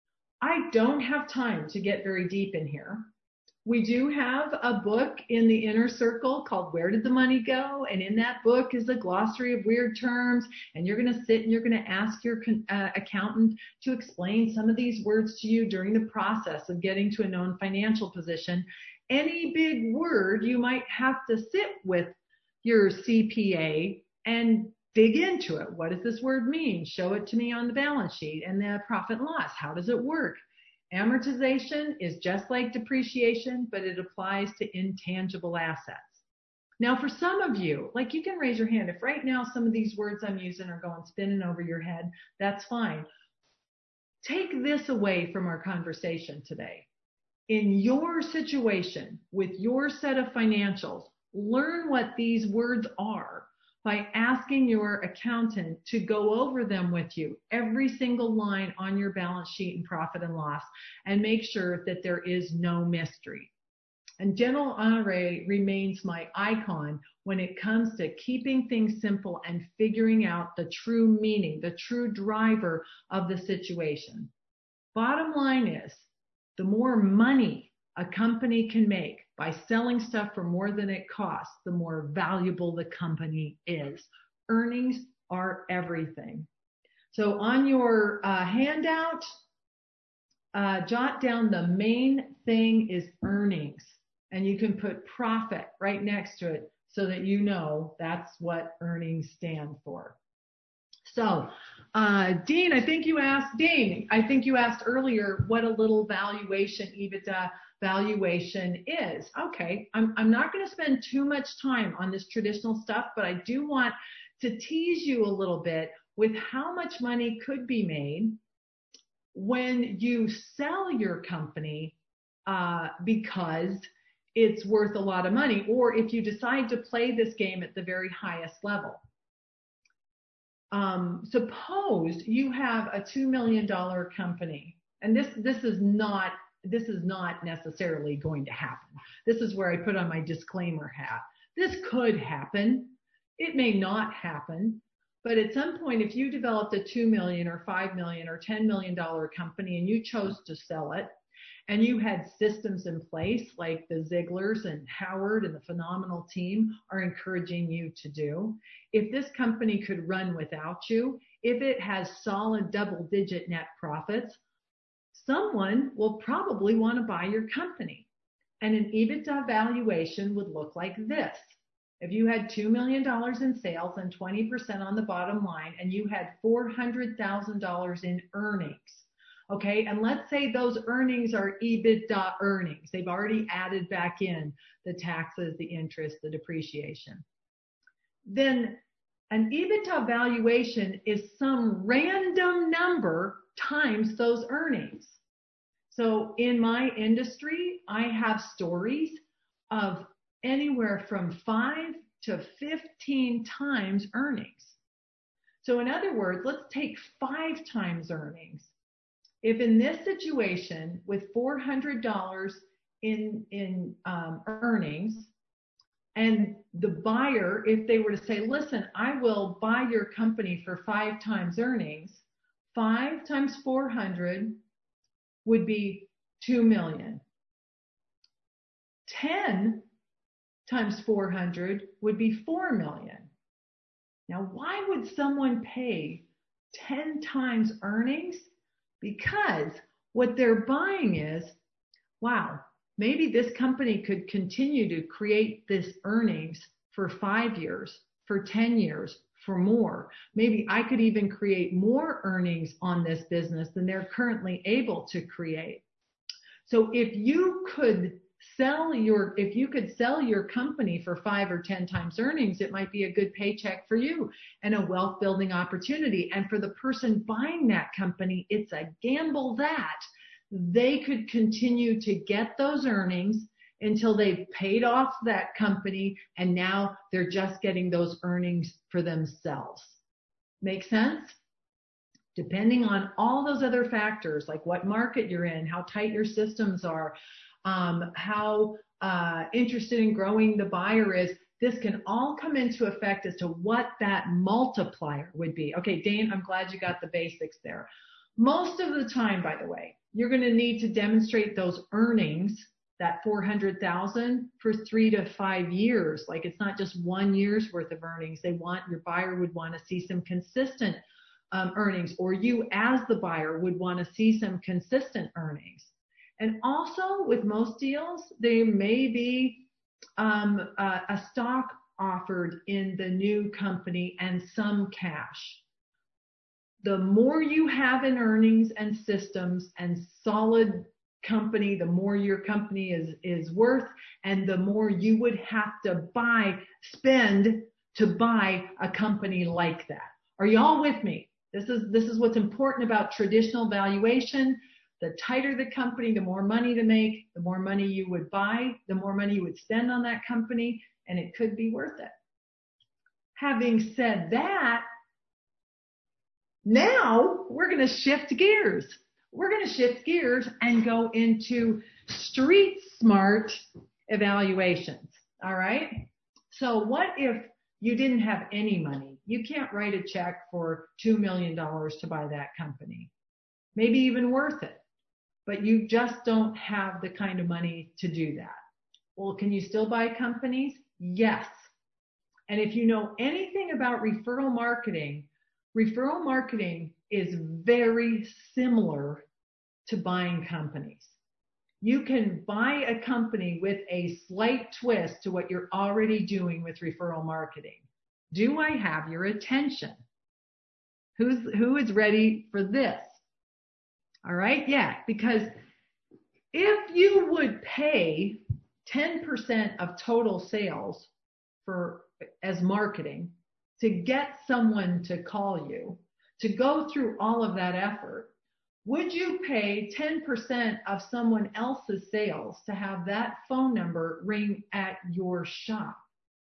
I don't have time to get very deep in here. We do have a book in the inner circle called Where Did the Money Go? And in that book is a glossary of weird terms. And you're going to sit and you're going to ask your uh, accountant to explain some of these words to you during the process of getting to a known financial position. Any big word, you might have to sit with your C P A and dig into it. What does this word mean? Show it to me on the balance sheet and the profit and loss. How does it work? Amortization is just like depreciation, but it applies to intangible assets. Now, for some of you, like, you can raise your hand. If right now some of these words I'm using are going spinning over your head, that's fine. Take this away from our conversation today. In your situation, with your set of financials, learn what these words are by asking your accountant to go over them with you, every single line on your balance sheet and profit and loss, and make sure that there is no mystery. And General Honore remains my icon when it comes to keeping things simple and figuring out the true meaning, the true driver of the situation. Bottom line is, the more money a company can make by selling stuff for more than it costs, the more valuable the company is. Earnings are everything. So on your uh, handout, uh, jot down the main thing is earnings. And you can put profit right next to it so that you know that's what earnings stand for. So, uh, Dean, I think you asked, Dean, I think you asked earlier what a little valuation, EBITDA valuation is. Okay, I'm, I'm not going to spend too much time on this traditional stuff, but I do want to tease you a little bit with how much money could be made when you sell your company uh, because it's worth a lot of money, or if you decide to play this game at the very highest level. Um, suppose you have a two million dollars company, and this, this is not, this is not necessarily going to happen. This is where I put on my disclaimer hat. This could happen. It may not happen, but at some point, if you developed a two million dollars or five million dollars or ten million dollars company and you chose to sell it, and you had systems in place like the Ziglar's and Howard and the phenomenal team are encouraging you to do, if this company could run without you, if it has solid double-digit net profits, someone will probably want to buy your company. And an EBITDA valuation would look like this. If you had two million dollars in sales and twenty percent on the bottom line, and you had four hundred thousand dollars in earnings, okay, and let's say those earnings are EBITDA earnings. They've already added back in the taxes, the interest, the depreciation. Then an EBITDA valuation is some random number times those earnings. So in my industry, I have stories of anywhere from five to fifteen times earnings. So in other words, let's take five times earnings. If in this situation with four hundred dollars in, in um, earnings, and the buyer, if they were to say, listen, I will buy your company for five times earnings, five times four hundred would be two million. ten times four hundred would be four million. Now, why would someone pay ten times earnings? Because what they're buying is, wow, maybe this company could continue to create this earnings for five years, for ten years, for more. Maybe I could even create more earnings on this business than they're currently able to create. So if you could sell your, if you could sell your company for five or ten times earnings, it might be a good paycheck for you and a wealth building opportunity. And for the person buying that company, it's a gamble that they could continue to get those earnings until they've paid off that company, and now they're just getting those earnings for themselves. Make sense? Depending on all those other factors, like what market you're in, how tight your systems are, um, how uh, interested in growing the buyer is, this can all come into effect as to what that multiplier would be. Okay, Dane, I'm glad you got the basics there. Most of the time, by the way, you're going to need to demonstrate those earnings, that four hundred thousand, for three to five years. Like, it's not just one year's worth of earnings. They want, your buyer would want to see some consistent um, earnings, or you as the buyer would want to see some consistent earnings. And also with most deals, there may be um, a, a stock offered in the new company and some cash. The more you have in earnings and systems and solid company, the more your company is, is worth, and the more you would have to buy, spend to buy a company like that. Are y'all with me? This is, this is what's important about traditional valuation. The tighter the company, the more money to make, the more money you would buy, the more money you would spend on that company, and it could be worth it. Having said that, now we're going to shift gears. We're going to shift gears and go into street smart evaluations. All right. So what if you didn't have any money? You can't write a check for two million dollars to buy that company, maybe even worth it, but you just don't have the kind of money to do that. Well, can you still buy companies? Yes. And if you know anything about referral marketing, referral marketing is very similar to buying companies. You can buy a company with a slight twist to what you're already doing with referral marketing. Do I have your attention? Who's, who is ready for this? All right, yeah, because if you would pay ten percent of total sales for as marketing to get someone to call you, to go through all of that effort, would you pay ten percent of someone else's sales to have that phone number ring at your shop?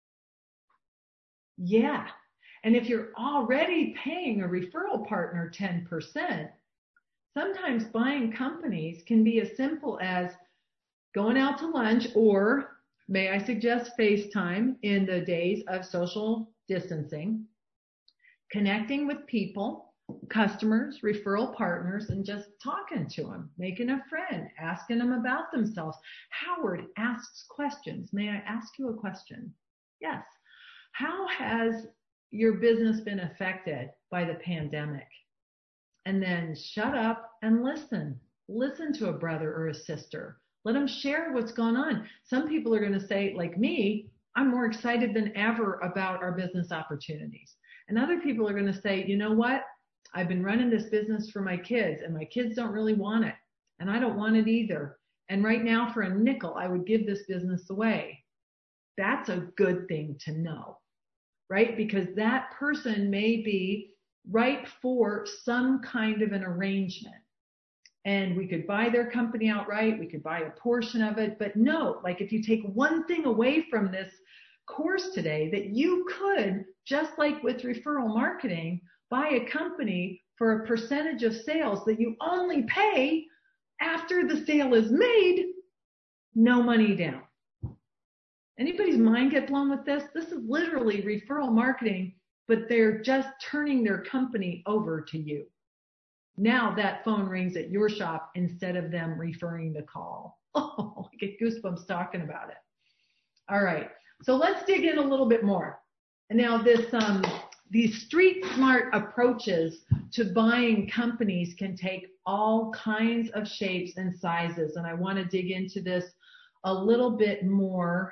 Yeah. And if you're already paying a referral partner ten percent, sometimes buying companies can be as simple as going out to lunch, or may I suggest FaceTime in the days of social distancing, connecting with people, customers, referral partners, and just talking to them, making a friend, asking them about themselves. Howard asks questions. May I ask you a question? Yes. How has your business been affected by the pandemic? And then shut up and listen. Listen to a brother or a sister. Let them share what's going on. Some people are going to say, like me, I'm more excited than ever about our business opportunities. And other people are going to say, you know what? I've been running this business for my kids, and my kids don't really want it. And I don't want it either. And right now, for a nickel, I would give this business away. That's a good thing to know, right? Because that person may be ripe for some kind of an arrangement. And we could buy their company outright. We could buy a portion of it. But no, like if you take one thing away from this course today, that you could, just like with referral marketing, buy a company for a percentage of sales that you only pay after the sale is made, no money down. Anybody's mind get blown with this? This is literally referral marketing, but they're just turning their company over to you. Now that phone rings at your shop instead of them referring the call. Oh, I get goosebumps talking about it. All right, so let's dig in a little bit more. Now this, um, these street smart approaches to buying companies can take all kinds of shapes and sizes, and I want to dig into this a little bit more.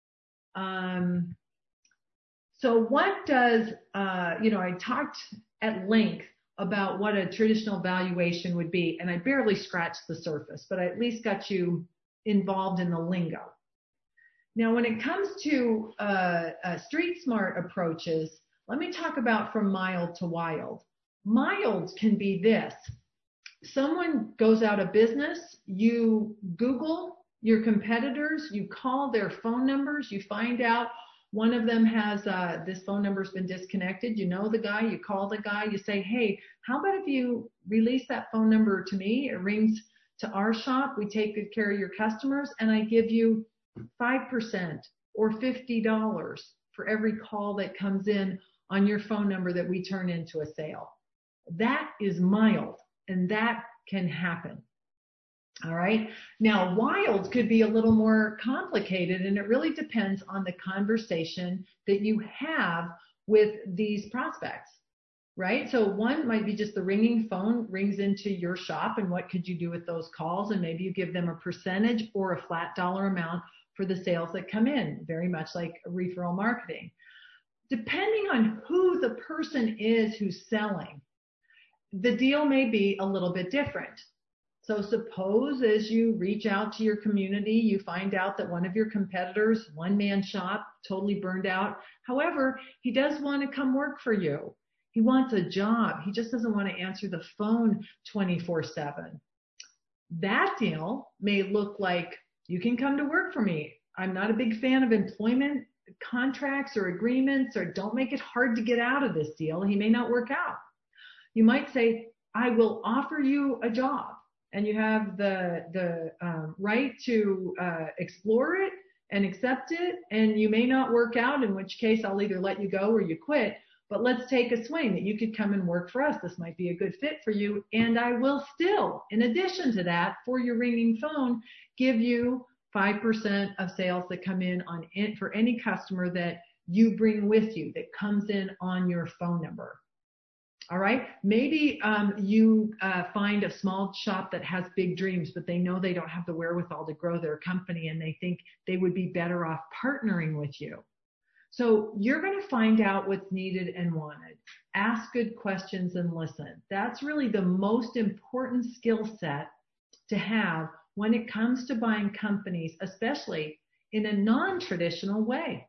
Um, so what does, uh, you know, I talked at length about what a traditional valuation would be, and I barely scratched the surface, but I at least got you involved in the lingo. Now, when it comes to uh, uh, street smart approaches, let me talk about from mild to wild. Mild can be this. Someone goes out of business, you Google your competitors, you call their phone numbers, you find out one of them has, uh, this phone number's been disconnected. You know the guy, you call the guy, you say, hey, how about if you release that phone number to me? It rings to our shop. We take good care of your customers, and I give you five percent or fifty dollars for every call that comes in on your phone number that we turn into a sale. That is mild, and that can happen. All right. Now, wild could be a little more complicated, and it really depends on the conversation that you have with these prospects, right? So one might be just the ringing phone rings into your shop, and what could you do with those calls? And maybe you give them a percentage or a flat dollar amount for the sales that come in, very much like referral marketing. Depending on who the person is who's selling, the deal may be a little bit different. So suppose as you reach out to your community, you find out that one of your competitors, one-man shop, totally burned out. However, he does want to come work for you. He wants a job. He just doesn't want to answer the phone twenty-four seven. That deal may look like, you can come to work for me. I'm not a big fan of employment contracts or agreements, or don't make it hard to get out of this deal. He may not work out. You might say, I will offer you a job. And you have the the um, right to uh, explore it and accept it, and you may not work out, in which case I'll either let you go or you quit. But let's take a swing that you could come and work for us. This might be a good fit for you, and I will still, in addition to that, for your ringing phone, give you five percent of sales that come in on in, for any customer that you bring with you that comes in on your phone number. All right. Maybe um, you uh, find a small shop that has big dreams, but they know they don't have the wherewithal to grow their company, and they think they would be better off partnering with you. So you're going to find out what's needed and wanted. Ask good questions and listen. That's really the most important skill set to have when it comes to buying companies, especially in a non-traditional way.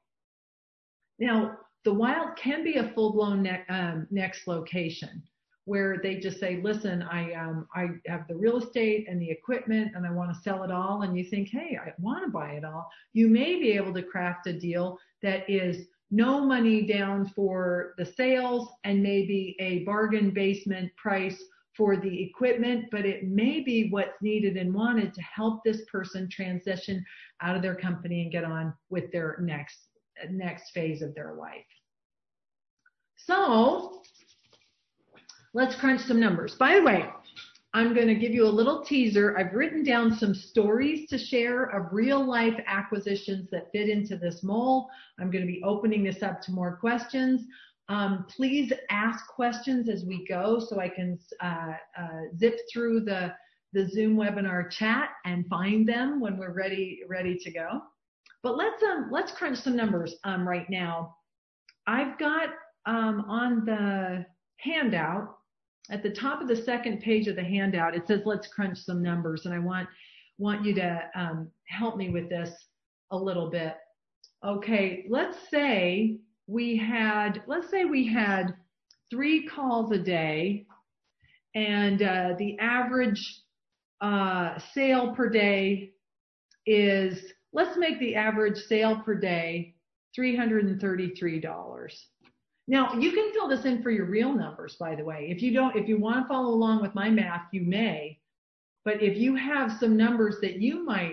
Now, the wild can be a full-blown ne- um, next location where they just say, listen, I um, I have the real estate and the equipment, and I want to sell it all. And you think, hey, I want to buy it all. You may be able to craft a deal that is no money down for the sales and maybe a bargain basement price for the equipment, but it may be what's needed and wanted to help this person transition out of their company and get on with their next next phase of their life. So let's crunch some numbers. By the way, I'm going to give you a little teaser. I've written down some stories to share of real life acquisitions that fit into this mold. I'm going to be opening this up to more questions. Um, please ask questions as we go so I can uh, uh, zip through the, the Zoom webinar chat and find them when we're ready, ready to go. But let's, um, let's crunch some numbers um, right now. I've got um, on the handout, at the top of the second page of the handout, it says, let's crunch some numbers. And I want, want you to um, help me with this a little bit. Okay, let's say we had, let's say we had three calls a day, and uh, the average uh, sale per day is, let's make the average sale per day three hundred thirty-three dollars. Now, you can fill this in for your real numbers, by the way. If you don't, if you want to follow along with my math, you may. But if you have some numbers that you might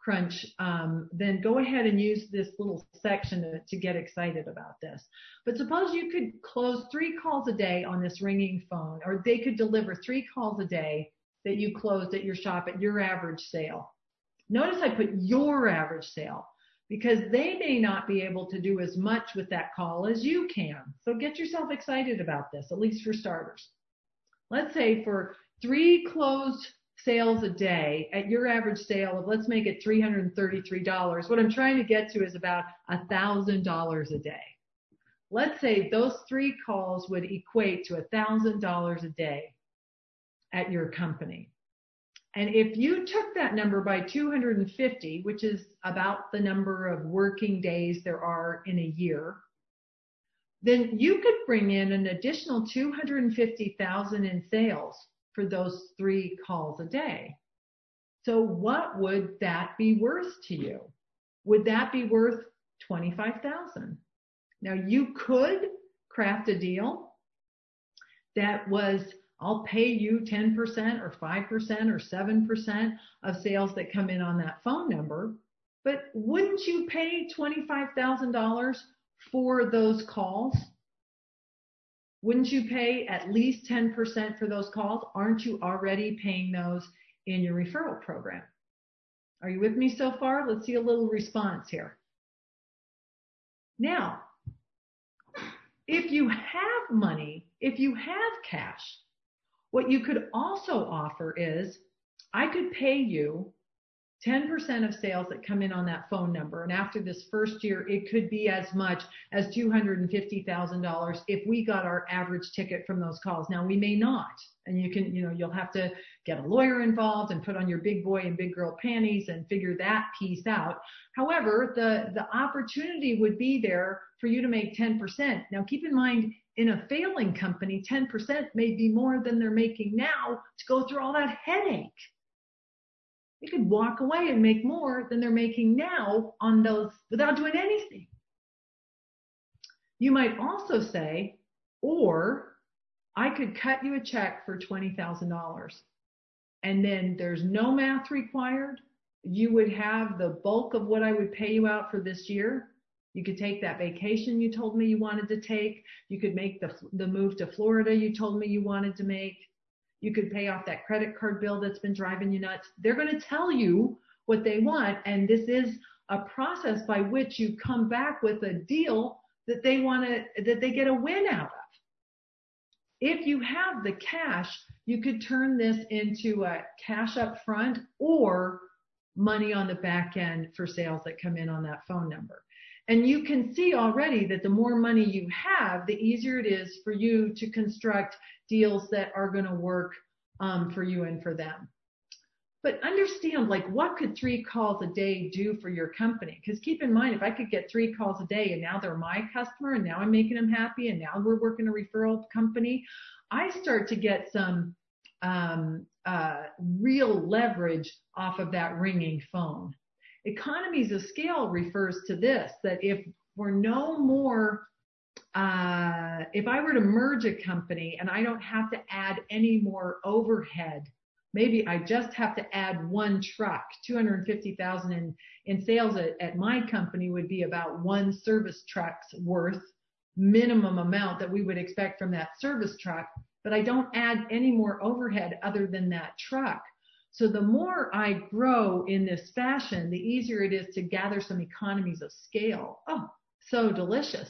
crunch, um, then go ahead and use this little section to, to get excited about this. But suppose you could close three calls a day on this ringing phone, or they could deliver three calls a day that you closed at your shop at your average sale. Notice I put your average sale because they may not be able to do as much with that call as you can. So get yourself excited about this, at least for starters. Let's say for three closed sales a day at your average sale of, let's make it three hundred thirty-three dollars. What I'm trying to get to is about one thousand dollars a day. Let's say those three calls would equate to one thousand dollars a day at your company. And if you took that number by two hundred fifty, which is about the number of working days there are in a year, then you could bring in an additional two hundred fifty thousand dollars in sales for those three calls a day. So what would that be worth to you? Would that be worth twenty-five thousand dollars? Now you could craft a deal that was, I'll pay you ten percent or five percent or seven percent of sales that come in on that phone number, but wouldn't you pay twenty-five thousand dollars for those calls? Wouldn't you pay at least ten percent for those calls? Aren't you already paying those in your referral program? Are you with me so far? Let's see a little response here. Now, if you have money, if you have cash, what you could also offer is, I could pay you ten percent of sales that come in on that phone number. And after this first year, it could be as much as two hundred fifty thousand dollars if we got our average ticket from those calls. Now, we may not. And you can, you know, you'll have to get a lawyer involved and put on your big boy and big girl panties and figure that piece out. However, the, the opportunity would be there for you to make ten percent. Now, keep in mind, in a failing company, ten percent may be more than they're making now to go through all that headache. They could walk away and make more than they're making now on those without doing anything. You might also say, or I could cut you a check for twenty thousand dollars and then there's no math required. You would have the bulk of what I would pay you out for this year. You could take that vacation you told me you wanted to take. You could make the, the move to Florida you told me you wanted to make. You could pay off that credit card bill that's been driving you nuts. They're going to tell you what they want, and this is a process by which you come back with a deal that they want to, that they get a win out of. If you have the cash, you could turn this into a cash up front or money on the back end for sales that come in on that phone number. And you can see already that the more money you have, the easier it is for you to construct deals that are going to work um, for you and for them. But understand, like, what could three calls a day do for your company? Because keep in mind, if I could get three calls a day and now they're my customer and now I'm making them happy and now we're working a referral company, I start to get some um, uh, real leverage off of that ringing phone. Economies of scale refers to this, that if we're no more, uh, if I were to merge a company and I don't have to add any more overhead, maybe I just have to add one truck, two hundred fifty thousand in, in sales at, at my company would be about one service truck's worth, minimum amount that we would expect from that service truck, but I don't add any more overhead other than that truck. So the more I grow in this fashion, the easier it is to gather some economies of scale. Oh, so delicious.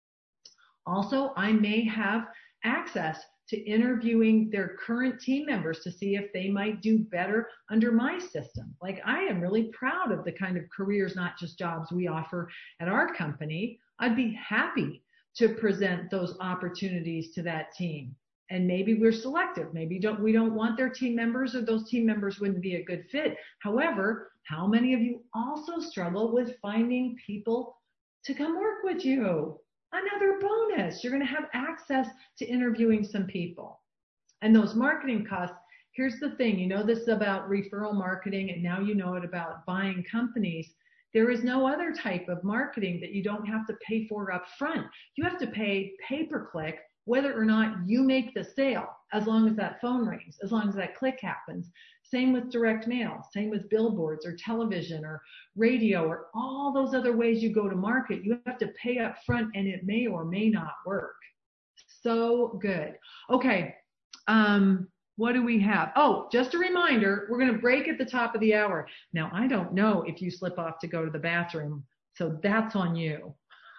Also, I may have access to interviewing their current team members to see if they might do better under my system. Like, I am really proud of the kind of careers, not just jobs, we offer at our company. I'd be happy to present those opportunities to that team. And maybe we're selective. Maybe don't, we don't want their team members, or those team members wouldn't be a good fit. However, how many of you also struggle with finding people to come work with you? Another bonus. You're going to have access to interviewing some people. And those marketing costs, here's the thing. You know this about referral marketing, and now you know it about buying companies. There is no other type of marketing that you don't have to pay for up front. You have to pay pay-per-click whether or not you make the sale, as long as that phone rings, as long as that click happens. Same with direct mail, same with billboards or television or radio or all those other ways you go to market. You have to pay up front, and it may or may not work. So good. Okay. Um, what do we have? Oh, just a reminder, we're going to break at the top of the hour. Now, I don't know if you slip off to go to the bathroom, so that's on you.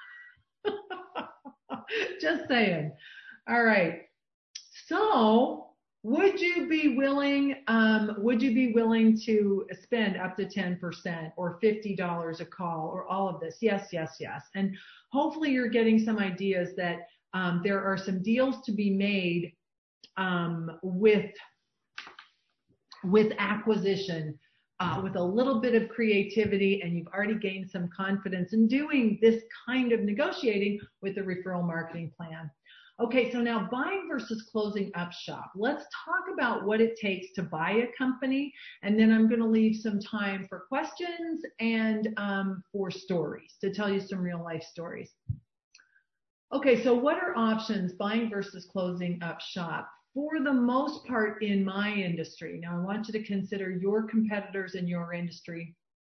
Just saying. All right. So, would you be willing, um, would you be willing to spend up to ten percent or fifty dollars a call or all of this? Yes, yes, yes. And hopefully you're getting some ideas that um, there are some deals to be made um, with, with acquisition, uh, with a little bit of creativity, and you've already gained some confidence in doing this kind of negotiating with the referral marketing plan. Okay, so now buying versus closing up shop. Let's talk about what it takes to buy a company, and then I'm going to leave some time for questions and um, for stories, to tell you some real life stories. Okay, so what are options, buying versus closing up shop? For the most part in my industry, now I want you to consider your competitors in your industry.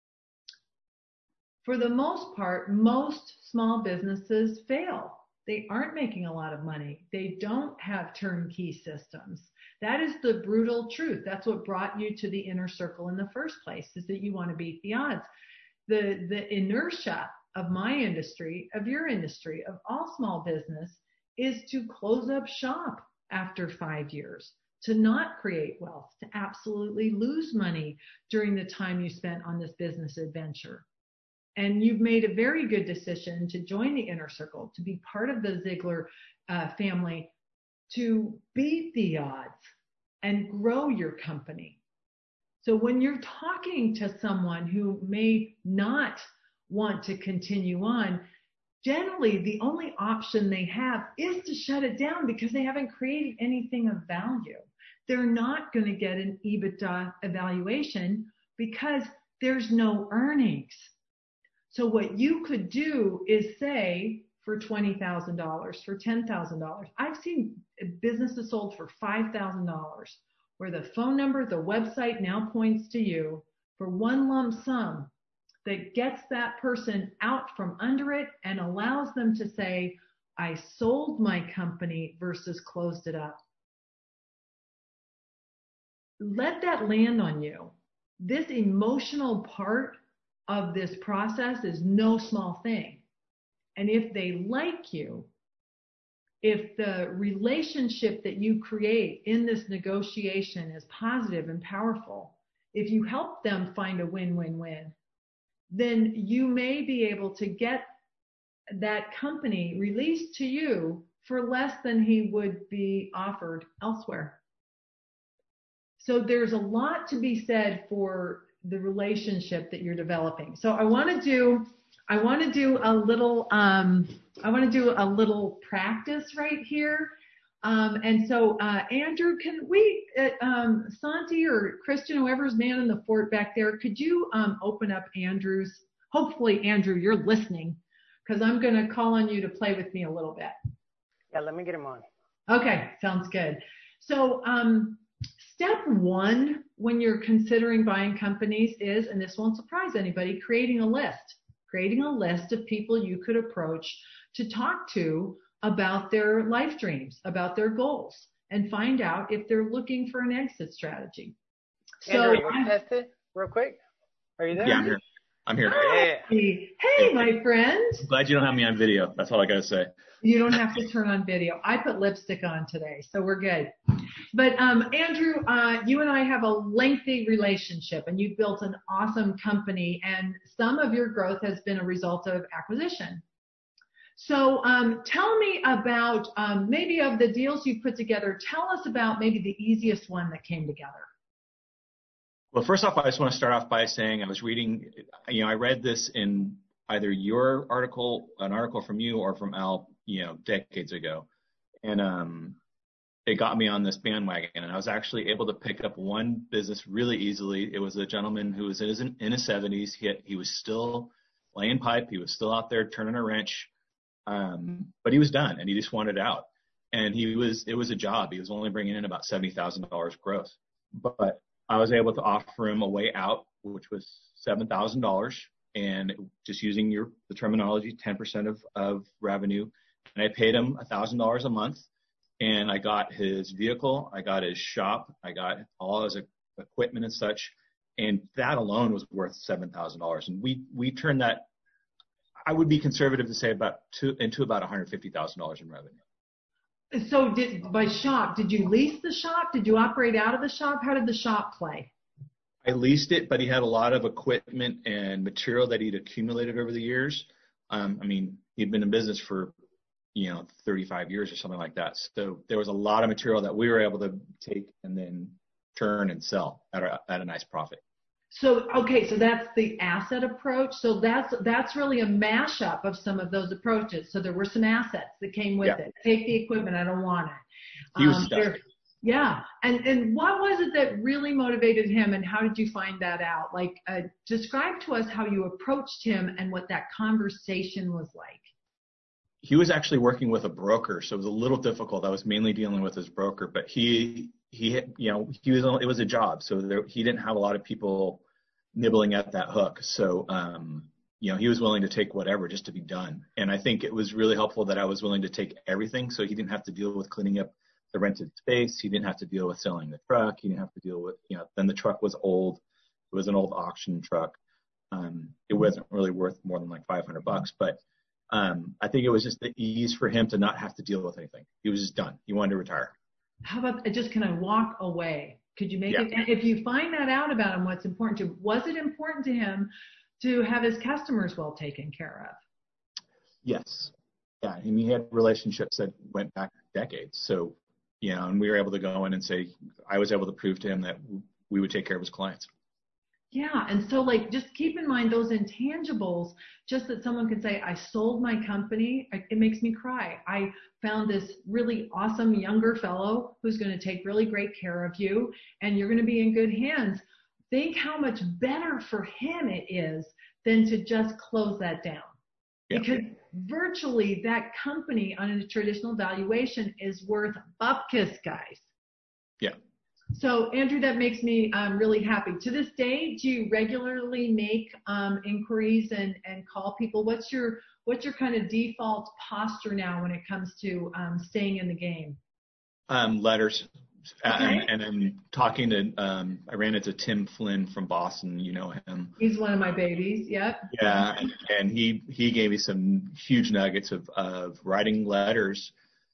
For the most part, most small businesses fail. They aren't making a lot of money. They don't have turnkey systems. That is the brutal truth. That's what brought you to the inner circle in the first place, is that you want to beat the odds. The, the inertia of my industry, of your industry, of all small business, is to close up shop after five years, to not create wealth, to absolutely lose money during the time you spent on this business adventure. And you've made a very good decision to join the inner circle, to be part of the Ziglar uh, family, to beat the odds and grow your company. So when you're talking to someone who may not want to continue on, generally the only option they have is to shut it down, because they haven't created anything of value. They're not going to get an EBITDA evaluation because there's no earnings. So what you could do is say, for twenty thousand dollars, for ten thousand dollars. I've seen businesses sold for five thousand dollars, where the phone number, the website now points to you, for one lump sum that gets that person out from under it and allows them to say, I sold my company versus closed it up. Let that land on you. This emotional part of this process is no small thing. And if they like you, if the relationship that you create in this negotiation is positive and powerful, if you help them find a win-win-win, then you may be able to get that company released to you for less than he would be offered elsewhere. So there's a lot to be said for the relationship that you're developing. So I want to do, I want to do a little, um, I want to do a little practice right here. Um, and so, uh, Andrew, can we, uh, um, Santi or Christian, whoever's man in the fort back there, could you um, open up Andrew's? Hopefully, Andrew, you're listening, because I'm going to call on you to play with me a little bit. Yeah, let me get him on. Okay, sounds good. So, um, step one when you're considering buying companies is, and this won't surprise anybody, creating a list. Creating a list of people you could approach to talk to about their life dreams, about their goals, and find out if they're looking for an exit strategy. Andrew, so, you test it real quick? Are you there? Yeah, I'm here. I'm here. Hi. Hey, hey, my friend. I'm glad you don't have me on video. That's all I got to say. You don't have to turn on video. I put lipstick on today, so we're good. But um, Andrew, uh, you and I have a lengthy relationship, and you've built an awesome company, and some of your growth has been a result of acquisition. So um, tell me about um, maybe of the deals you put together, tell us about maybe the easiest one that came together. Well, first off, I just want to start off by saying I was reading, you know, I read this in either your article, an article from you or from Al, you know, decades ago. And um, it got me on this bandwagon. And I was actually able to pick up one business really easily. It was a gentleman who was in his, in his seventies. He, had, he was still laying pipe. He was still out there turning a wrench. Um, but he was done and he just wanted out. and he was, it was a job. He was only bringing in about seventy thousand dollars gross, but I was able to offer him a way out, which was seven thousand dollars, and just using your, the terminology, ten percent of, of revenue. And I paid him one thousand dollars a month, and I got his vehicle, I got his shop, I got all his equipment and such, and that alone was worth seven thousand dollars. And we, we turned that, I would be conservative to say about two, into about one hundred fifty thousand dollars in revenue. So did, by shop, did you lease the shop? Did you operate out of the shop? How did the shop play? I leased it, but he had a lot of equipment and material that he'd accumulated over the years. Um, I mean, he'd been in business for, you know, thirty-five years or something like that. So there was a lot of material that we were able to take and then turn and sell at a, at a nice profit. So, okay, so that's the asset approach. So that's, that's really a mashup of some of those approaches. So there were some assets that came with Yeah. it. Take the equipment. I don't want it. He was Um, stuck. there- Yeah. And, and what was it that really motivated him, and how did you find that out? Like, uh, describe to us how you approached him and what that conversation was like. He was actually working with a broker, so it was a little difficult. I was mainly dealing with his broker, but he, he, you know, he was, it was a job. So there, he didn't have a lot of people nibbling at that hook. So, um, you know, he was willing to take whatever just to be done. And I think it was really helpful that I was willing to take everything. So he didn't have to deal with cleaning up the rented space. He didn't have to deal with selling the truck. He didn't have to deal with, you know, then the truck was old. It was an old auction truck. Um, it wasn't really worth more than like five hundred bucks, but, um, I think it was just the ease for him to not have to deal with anything. He was just done. He wanted to retire. How about just kind of walk away? Could you make Yeah. it? And if you find that out about him, what's important to, was it important to him to have his customers well taken care of? Yes. Yeah. I mean, he had relationships that went back decades. So, you know, and we were able to go in and say, I was able to prove to him that we would take care of his clients. Yeah. And so, like, just keep in mind those intangibles, just that someone could say, I sold my company. It makes me cry. I found this really awesome younger fellow who's going to take really great care of you, and you're going to be in good hands. Think how much better for him it is than to just close that down. Yeah. Because virtually that company on a traditional valuation is worth bupkis, guys. Yeah. So, Andrew, that makes me um, really happy. To this day, do you regularly make um, inquiries and, and call people? What's your what's your kind of default posture now when it comes to um, staying in the game? Um, letters. Okay. And, and I'm talking to, um, I ran into Tim Flynn from Boston. You know him. He's one of my babies. Yep. Yeah. And, and he, he gave me some huge nuggets of, of writing letters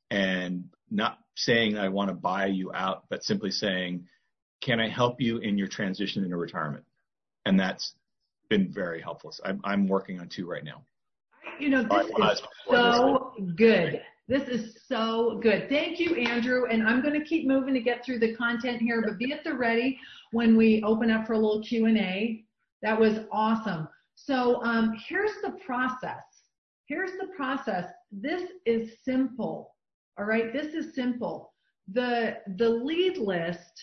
and not saying I want to buy you out, but simply saying, can I help you in your transition into retirement? And that's been very helpful. So I'm, I'm working on two right now. You know, this is so good. This is so good. Thank you, Andrew. And I'm going to keep moving to get through the content here, but be at the ready when we open up for a little Q and A. That was awesome. So um, here's the process. Here's the process. This is simple. All right, this is simple. The, the lead list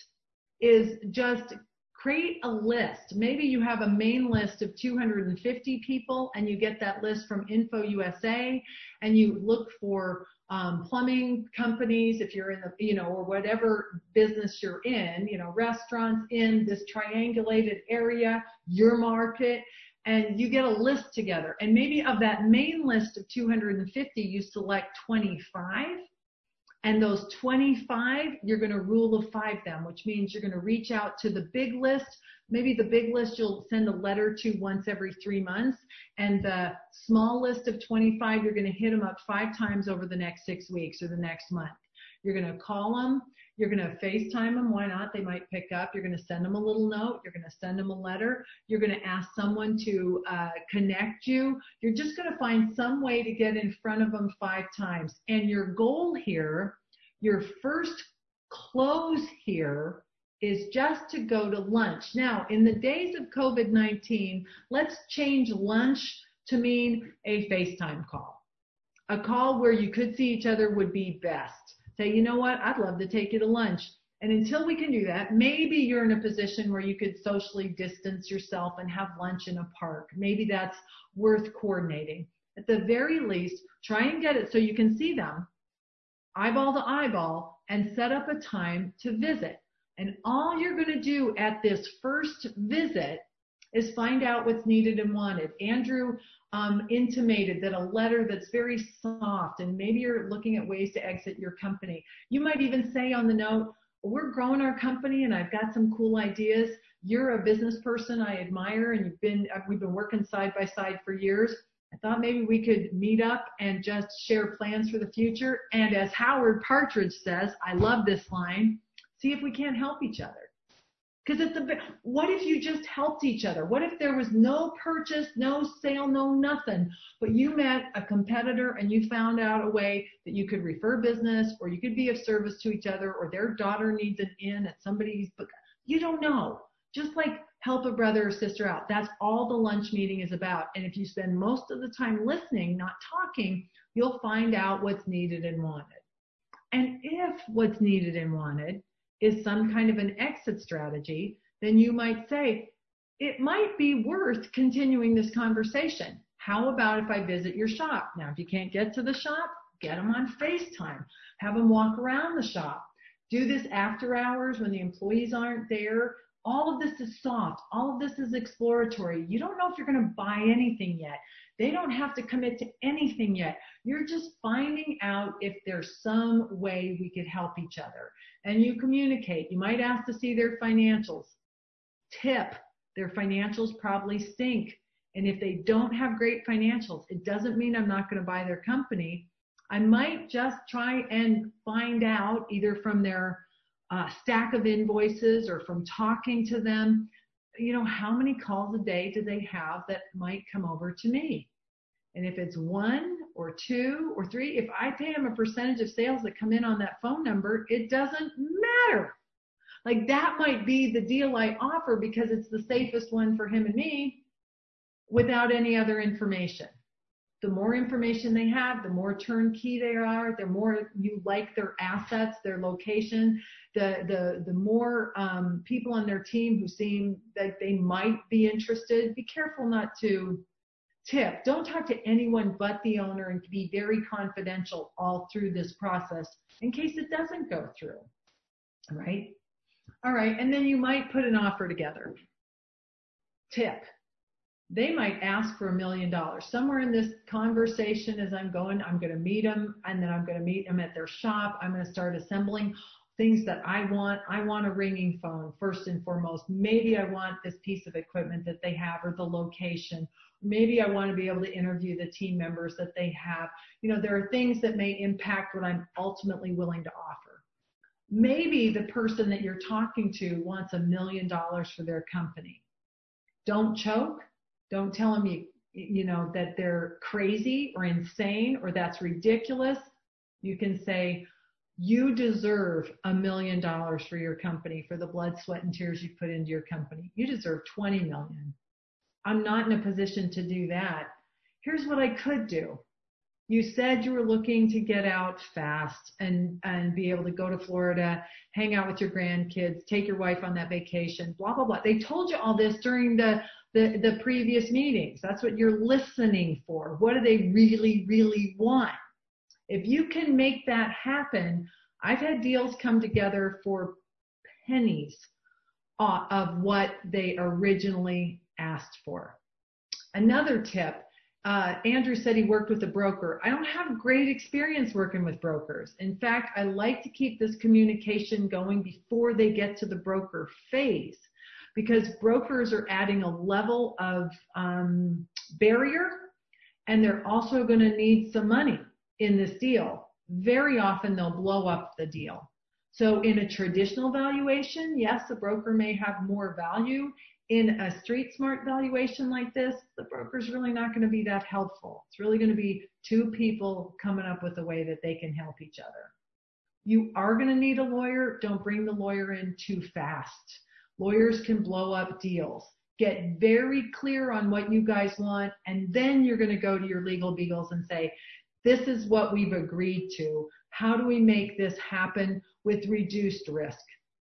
is just create a list. Maybe you have a main list of two hundred fifty people, and you get that list from Info U S A, and you look for um, plumbing companies, if you're in the, you know, or whatever business you're in, you know, restaurants in this triangulated area, your market, and you get a list together. And maybe of that main list of two hundred fifty, you select twenty-five. And those twenty-five, you're going to rule of five them, which means you're going to reach out to the big list. Maybe the big list you'll send a letter to once every three months. And the small list of twenty-five, you're going to hit them up five times over the next six weeks or the next month. You're going to call them. You're going to FaceTime them. Why not? They might pick up. You're going to send them a little note. You're going to send them a letter. You're going to ask someone to uh, connect you. You're just going to find some way to get in front of them five times. And your goal here, your first close here, is just to go to lunch. Now, in the days of COVID nineteen, let's change lunch to mean a FaceTime call. A call where you could see each other would be best. Say, you know what, I'd love to take you to lunch. And until we can do that, maybe you're in a position where you could socially distance yourself and have lunch in a park. Maybe that's worth coordinating. At the very least, try and get it so you can see them. eyeball to eyeball, and set up a time to visit. And all you're going to do at this first visit is find out what's needed and wanted. Andrew um, intimated that a letter that's very soft, and maybe you're looking at ways to exit your company. You might even say on the note, we're growing our company and I've got some cool ideas. You're a business person I admire, and you've been, we've been working side by side for years. I thought maybe we could meet up and just share plans for the future. And as Howard Partridge says, I love this line, see if we can't help each other. Because it's a bit, what if you just helped each other? What if there was no purchase, no sale, no nothing, but you met a competitor and you found out a way that you could refer business, or you could be of service to each other, or their daughter needs an in at somebody's book. You don't know. Just like help a brother or sister out. That's all the lunch meeting is about. And if you spend most of the time listening, not talking, you'll find out what's needed and wanted. And if what's needed and wanted is some kind of an exit strategy, then you might say, it might be worth continuing this conversation. How about if I visit your shop? Now, if you can't get to the shop, get them on FaceTime. Have them walk around the shop. Do this after hours when the employees aren't there. All of this is soft. All of this is exploratory. You don't know if you're going to buy anything yet. They don't have to commit to anything yet. You're just finding out if there's some way we could help each other. And you communicate. You might ask to see their financials. Tip, their financials probably stink. And if they don't have great financials, it doesn't mean I'm not going to buy their company. I might just try and find out either from their uh, stack of invoices or from talking to them, you know, how many calls a day do they have that might come over to me? And if it's one or two or three, if I pay them a percentage of sales that come in on that phone number, it doesn't matter. Like, that might be the deal I offer because it's the safest one for him and me without any other information. The more information they have, the more turnkey they are, the more you like their assets, their location, the the the more um, people on their team who seem like they might be interested. Be careful not to tip. Don't talk to anyone but the owner, and be very confidential all through this process in case it doesn't go through. All right? All right, and then you might put an offer together. Tip. They might ask for a million dollars. Somewhere in this conversation as I'm going, I'm going to meet them, and then I'm going to meet them at their shop. I'm going to start assembling things that I want. I want a ringing phone, first and foremost. Maybe I want this piece of equipment that they have, or the location. Maybe I want to be able to interview the team members that they have. You know, there are things that may impact what I'm ultimately willing to offer. Maybe the person that you're talking to wants a million dollars for their company. Don't choke. Don't tell them you, you know, that they're crazy or insane or that's ridiculous. You can say, you deserve a million dollars for your company, for the blood, sweat, and tears you put into your company. You deserve twenty million. I'm not in a position to do that. Here's what I could do. You said you were looking to get out fast and, and be able to go to Florida, hang out with your grandkids, take your wife on that vacation, blah, blah, blah. They told you all this during the, the, the previous meetings. That's what you're listening for. What do they really, really want? If you can make that happen, I've had deals come together for pennies uh, of what they originally asked for. Another tip. Uh, Andrew said he worked with a broker. I don't have great experience working with brokers. In fact, I like to keep this communication going before they get to the broker phase, because brokers are adding a level of um, barrier, and they're also going to need some money in this deal. Very often they'll blow up the deal. So in a traditional valuation, yes, the broker may have more value. In a street smart valuation like this, the broker's really not going to be that helpful. It's really going to be two people coming up with a way that they can help each other. You are going to need a lawyer. Don't bring the lawyer in too fast. Lawyers can blow up deals. Get very clear on what you guys want, and then you're going to go to your legal beagles and say, this is what we've agreed to. How do we make this happen with reduced risk?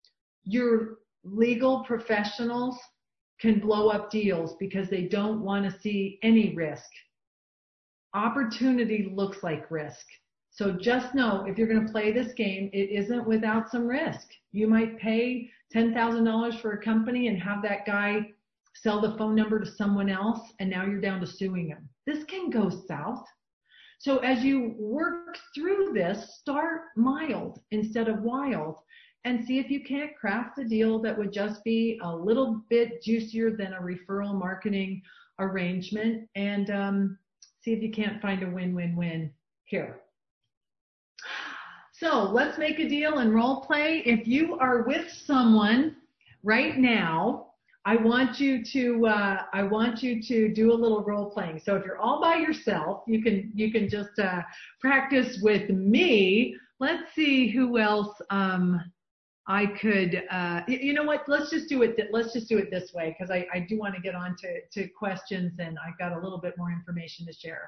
Your legal professionals can blow up deals because they don't want to see any risk. Opportunity looks like risk. So just know, if you're going to play this game, it isn't without some risk. You might pay ten thousand dollars for a company and have that guy sell the phone number to someone else, and now you're down to suing him. This can go south. So as you work through this, start mild instead of wild, and see if you can't craft a deal that would just be a little bit juicier than a referral marketing arrangement, and um, see if you can't find a win-win-win here. So let's make a deal and role play. If you are with someone right now, I want you to uh, I want you to do a little role playing. So if you're all by yourself, you can you can just uh, practice with me. Let's see who else um, I could. Uh, you, you know what? Let's just do it. Let's just do it this way, because I, I do want to get on to, to questions, and I've got a little bit more information to share.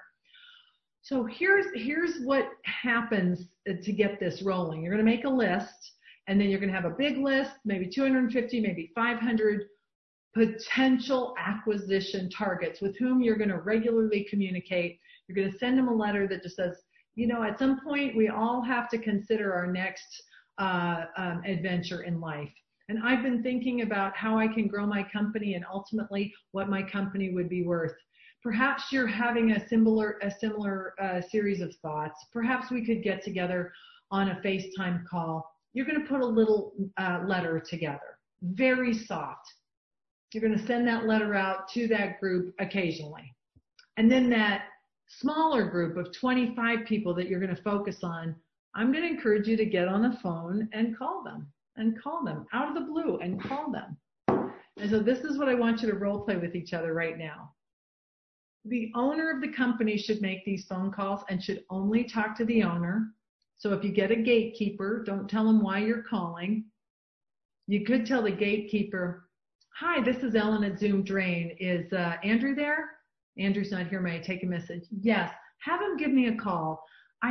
So here's here's what happens to get this rolling. You're going to make a list, and then you're going to have a big list, maybe two hundred fifty, maybe five hundred potential acquisition targets with whom you're going to regularly communicate. You're going to send them a letter that just says, you know, at some point we all have to consider our next uh, um, adventure in life. And I've been thinking about how I can grow my company and ultimately what my company would be worth. Perhaps you're having a similar, a similar uh, series of thoughts. Perhaps we could get together on a FaceTime call. You're going to put a little uh, letter together, very soft. You're going to send that letter out to that group occasionally. And then that smaller group of twenty-five people that you're going to focus on, I'm going to encourage you to get on the phone and call them, and call them out of the blue and call them. And so this is what I want you to role play with each other right now. The owner of the company should make these phone calls and should only talk to the owner. So if you get a gatekeeper, don't tell them why you're calling. You could tell the gatekeeper, hi, this is Ellen at Zoom Drain. Is uh, Andrew there? Andrew's not here. May I take a message? Yes. Have him give me a call. I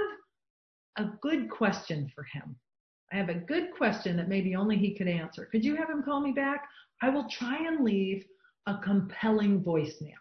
have a good question for him. I have a good question that maybe only he could answer. Could you have him call me back? I will try and leave a compelling voicemail.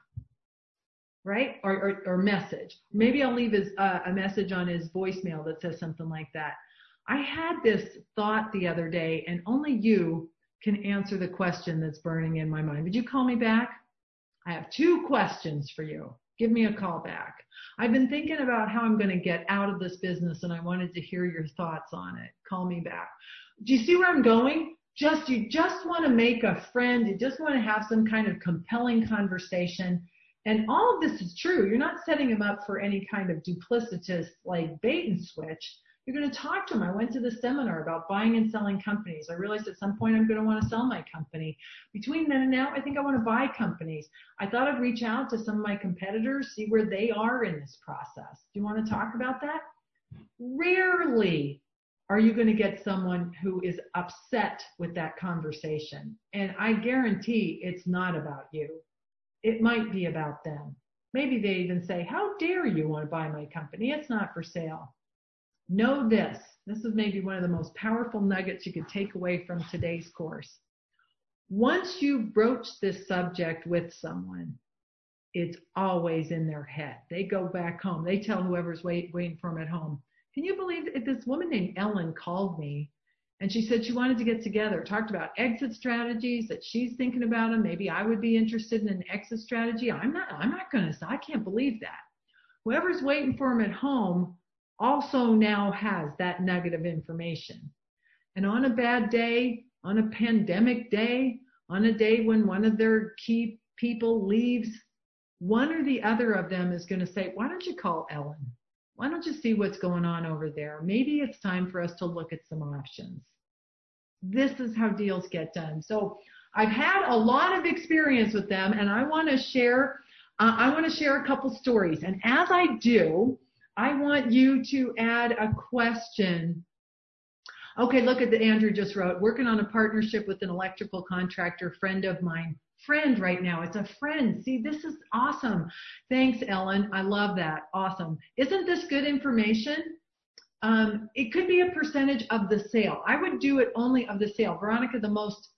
Right? Or, or, or message. Maybe I'll leave his, uh, a message on his voicemail that says something like that. I had this thought the other day, and only you can answer the question that's burning in my mind. Would you call me back? I have two questions for you. Give me a call back. I've been thinking about how I'm going to get out of this business, and I wanted to hear your thoughts on it. Call me back. Do you see where I'm going? Just, you just want to make a friend. You just want to have some kind of compelling conversation. And all of this is true. You're not setting them up for any kind of duplicitous, like, bait and switch. You're going to talk to them. I went to the seminar about buying and selling companies. I realized at some point I'm going to want to sell my company. Between then and now, I think I want to buy companies. I thought I'd reach out to some of my competitors, see where they are in this process. Do you want to talk about that? Rarely are you going to get someone who is upset with that conversation. And I guarantee it's not about you. It might be about them. Maybe they even say, how dare you want to buy my company? It's not for sale. Know this. This is maybe one of the most powerful nuggets you could take away from today's course. Once you broach this subject with someone, it's always in their head. They go back home. They tell whoever's wait, waiting for them at home. Can you believe it? This woman named Ellen called me, and she said she wanted to get together, talked about exit strategies, that she's thinking about them. Maybe I would be interested in an exit strategy. I'm not, I'm not going to, I can't believe that. Whoever's waiting for them at home also now has that nugget of information. And on a bad day, on a pandemic day, on a day when one of their key people leaves, one or the other of them is going to say, why don't you call Ellen? Why don't you see what's going on over there? Maybe it's time for us to look at some options. This is how deals get done. So I've had a lot of experience with them, and I want to share, uh, I want to share a couple stories. And as I do, I want you to add a question. Okay, look at the Andrew just wrote, working on a partnership with an electrical contractor, friend of mine. Friend right now, it's a friend. See, this is awesome. Thanks, Ellen. I love that. Awesome. Isn't this good information? Um, it could be a percentage of the sale. I would do it only of the sale. Veronica, the most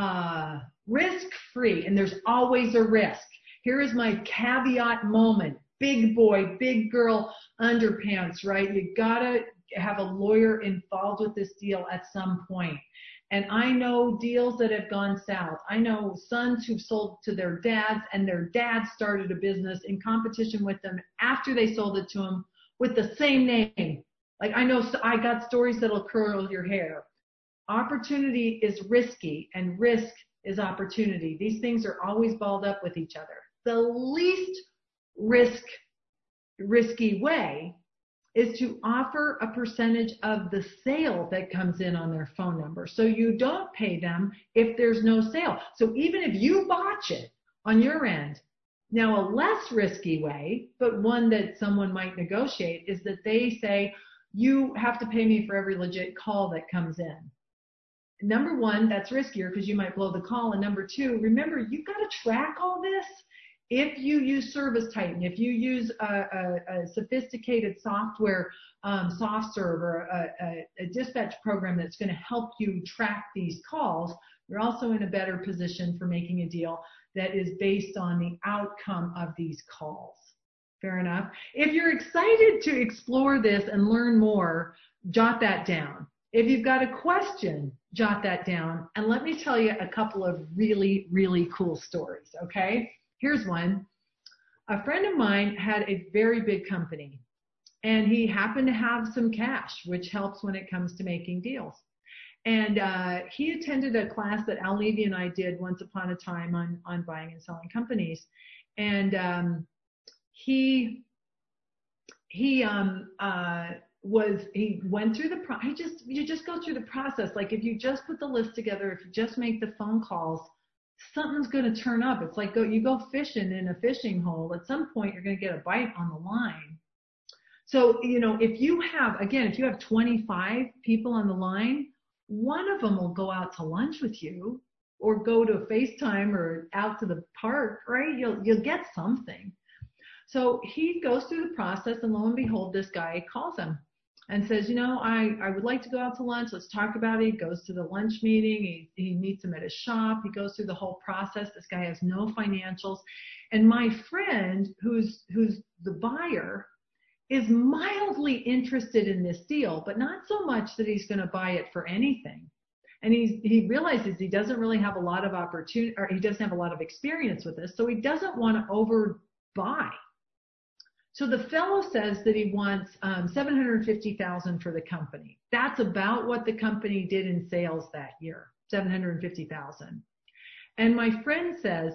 uh, risk-free, and there's always a risk. Here is my caveat moment. big boy, big girl underpants, right? You gotta have a lawyer involved with this deal at some point. And I know deals that have gone south. I know sons who've sold to their dads, and their dads started a business in competition with them after they sold it to them with the same name. Like I know, I got stories that'll curl your hair. Opportunity is risky, and risk is opportunity. These things are always balled up with each other. The least risk, risky way is to offer a percentage of the sale that comes in on their phone number. So you don't pay them if there's no sale. So even if you botch it on your end, now a less risky way, but one that someone might negotiate, is that they say, you have to pay me for every legit call that comes in. Number one, that's riskier because you might blow the call. And number two, remember, you've got to track all this. If you use ServiceTitan, if you use a, a, a sophisticated software, um, SoftServe, or a, a, a dispatch program that's going to help you track these calls, you're also in a better position for making a deal that is based on the outcome of these calls. Fair enough? If you're excited to explore this and learn more, jot that down. If you've got a question, jot that down. And let me tell you a couple of really, really cool stories, okay? Here's one. A friend of mine had a very big company, and he happened to have some cash, which helps when it comes to making deals. And uh, he attended a class that Al Levy and I did once upon a time on, on buying and selling companies. And um, he he um, uh, was he went through the pro. He just you just go through the process. Like if you just put the list together, if you just make the phone calls, something's going to turn up. It's like go, you go fishing in a fishing hole. At some point, you're going to get a bite on the line. So, you know, if you have, again, if you have twenty-five people on the line, one of them will go out to lunch with you or go to FaceTime or out to the park, right? You'll, you'll get something. So he goes through the process, and lo and behold, this guy calls him and says, you know, I, I would like to go out to lunch. Let's talk about it. He goes to the lunch meeting. He, he meets him at his shop. He goes through the whole process. This guy has no financials. And my friend, who's, who's the buyer, is mildly interested in this deal, but not so much that he's going to buy it for anything. And he's, he realizes he doesn't really have a lot of opportunity, or he doesn't have a lot of experience with this, so he doesn't want to overbuy. So the fellow says that he wants um, seven hundred fifty thousand dollars for the company. That's about what the company did in sales that year, seven hundred fifty thousand dollars. And my friend says,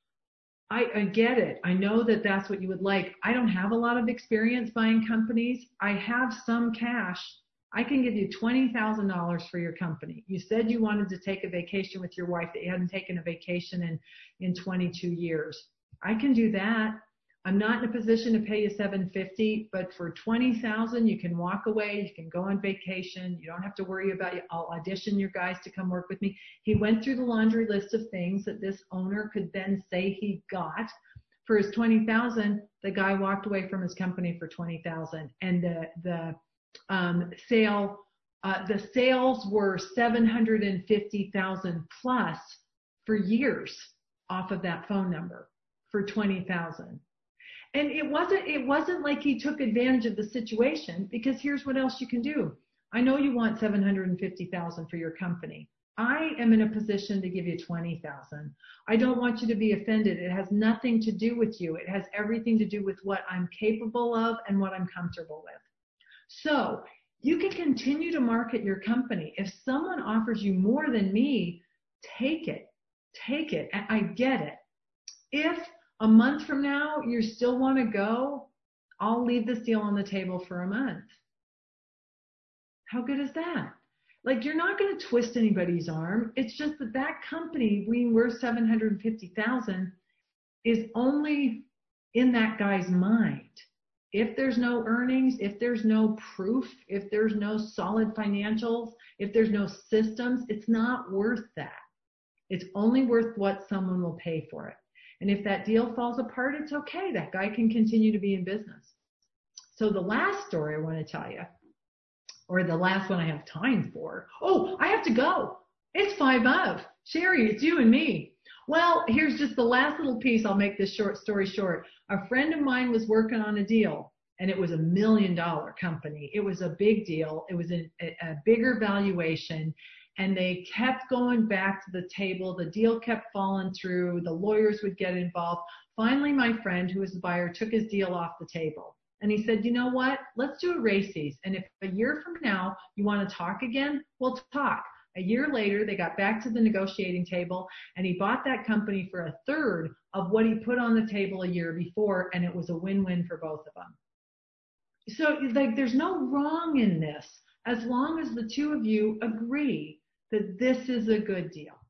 I, I get it. I know that that's what you would like. I don't have a lot of experience buying companies. I have some cash. I can give you twenty thousand dollars for your company. You said you wanted to take a vacation with your wife, that you hadn't taken a vacation in, in twenty-two years. I can do that. I'm not in a position to pay you seven hundred fifty dollars, but for twenty thousand dollars, you can walk away. You can go on vacation. You don't have to worry about it. I'll audition your guys to come work with me. He went through the laundry list of things that this owner could then say he got for his twenty thousand dollars. The guy walked away from his company for twenty thousand dollars, and the the um, sale uh, the sales were seven hundred fifty thousand dollars plus for years off of that phone number for twenty thousand dollars. And it wasn't, it wasn't like he took advantage of the situation, because here's what else you can do. I know you want seven hundred fifty thousand dollars for your company. I am in a position to give you twenty thousand dollars. I don't want you to be offended. It has nothing to do with you. It has everything to do with what I'm capable of and what I'm comfortable with. So you can continue to market your company. If someone offers you more than me, take it. Take it. I get it. If a month from now, you still want to go, I'll leave this deal on the table for a month. How good is that? Like, you're not going to twist anybody's arm. It's just that that company, being worth seven hundred fifty thousand dollars, is only in that guy's mind. If there's no earnings, if there's no proof, if there's no solid financials, if there's no systems, it's not worth that. It's only worth what someone will pay for it. And if that deal falls apart, it's okay. That guy can continue to be in business. So the last story I want to tell you, or the last one I have time for. Oh, I have to go. It's five of. Sherry, it's you and me. Well, here's just the last little piece. I'll make this short story short. A friend of mine was working on a deal, and it was a million dollar company. It was a big deal. It was a, a bigger valuation, and they kept going back to the table. The deal kept falling through. The lawyers would get involved. Finally, my friend, who was the buyer, took his deal off the table. And he said, you know what? Let's do a races. And if a year from now you want to talk again, we'll talk. A year later, they got back to the negotiating table, and he bought that company for a third of what he put on the table a year before, and it was a win-win for both of them. So, like, there's no wrong in this as long as the two of you agree that this is a good deal.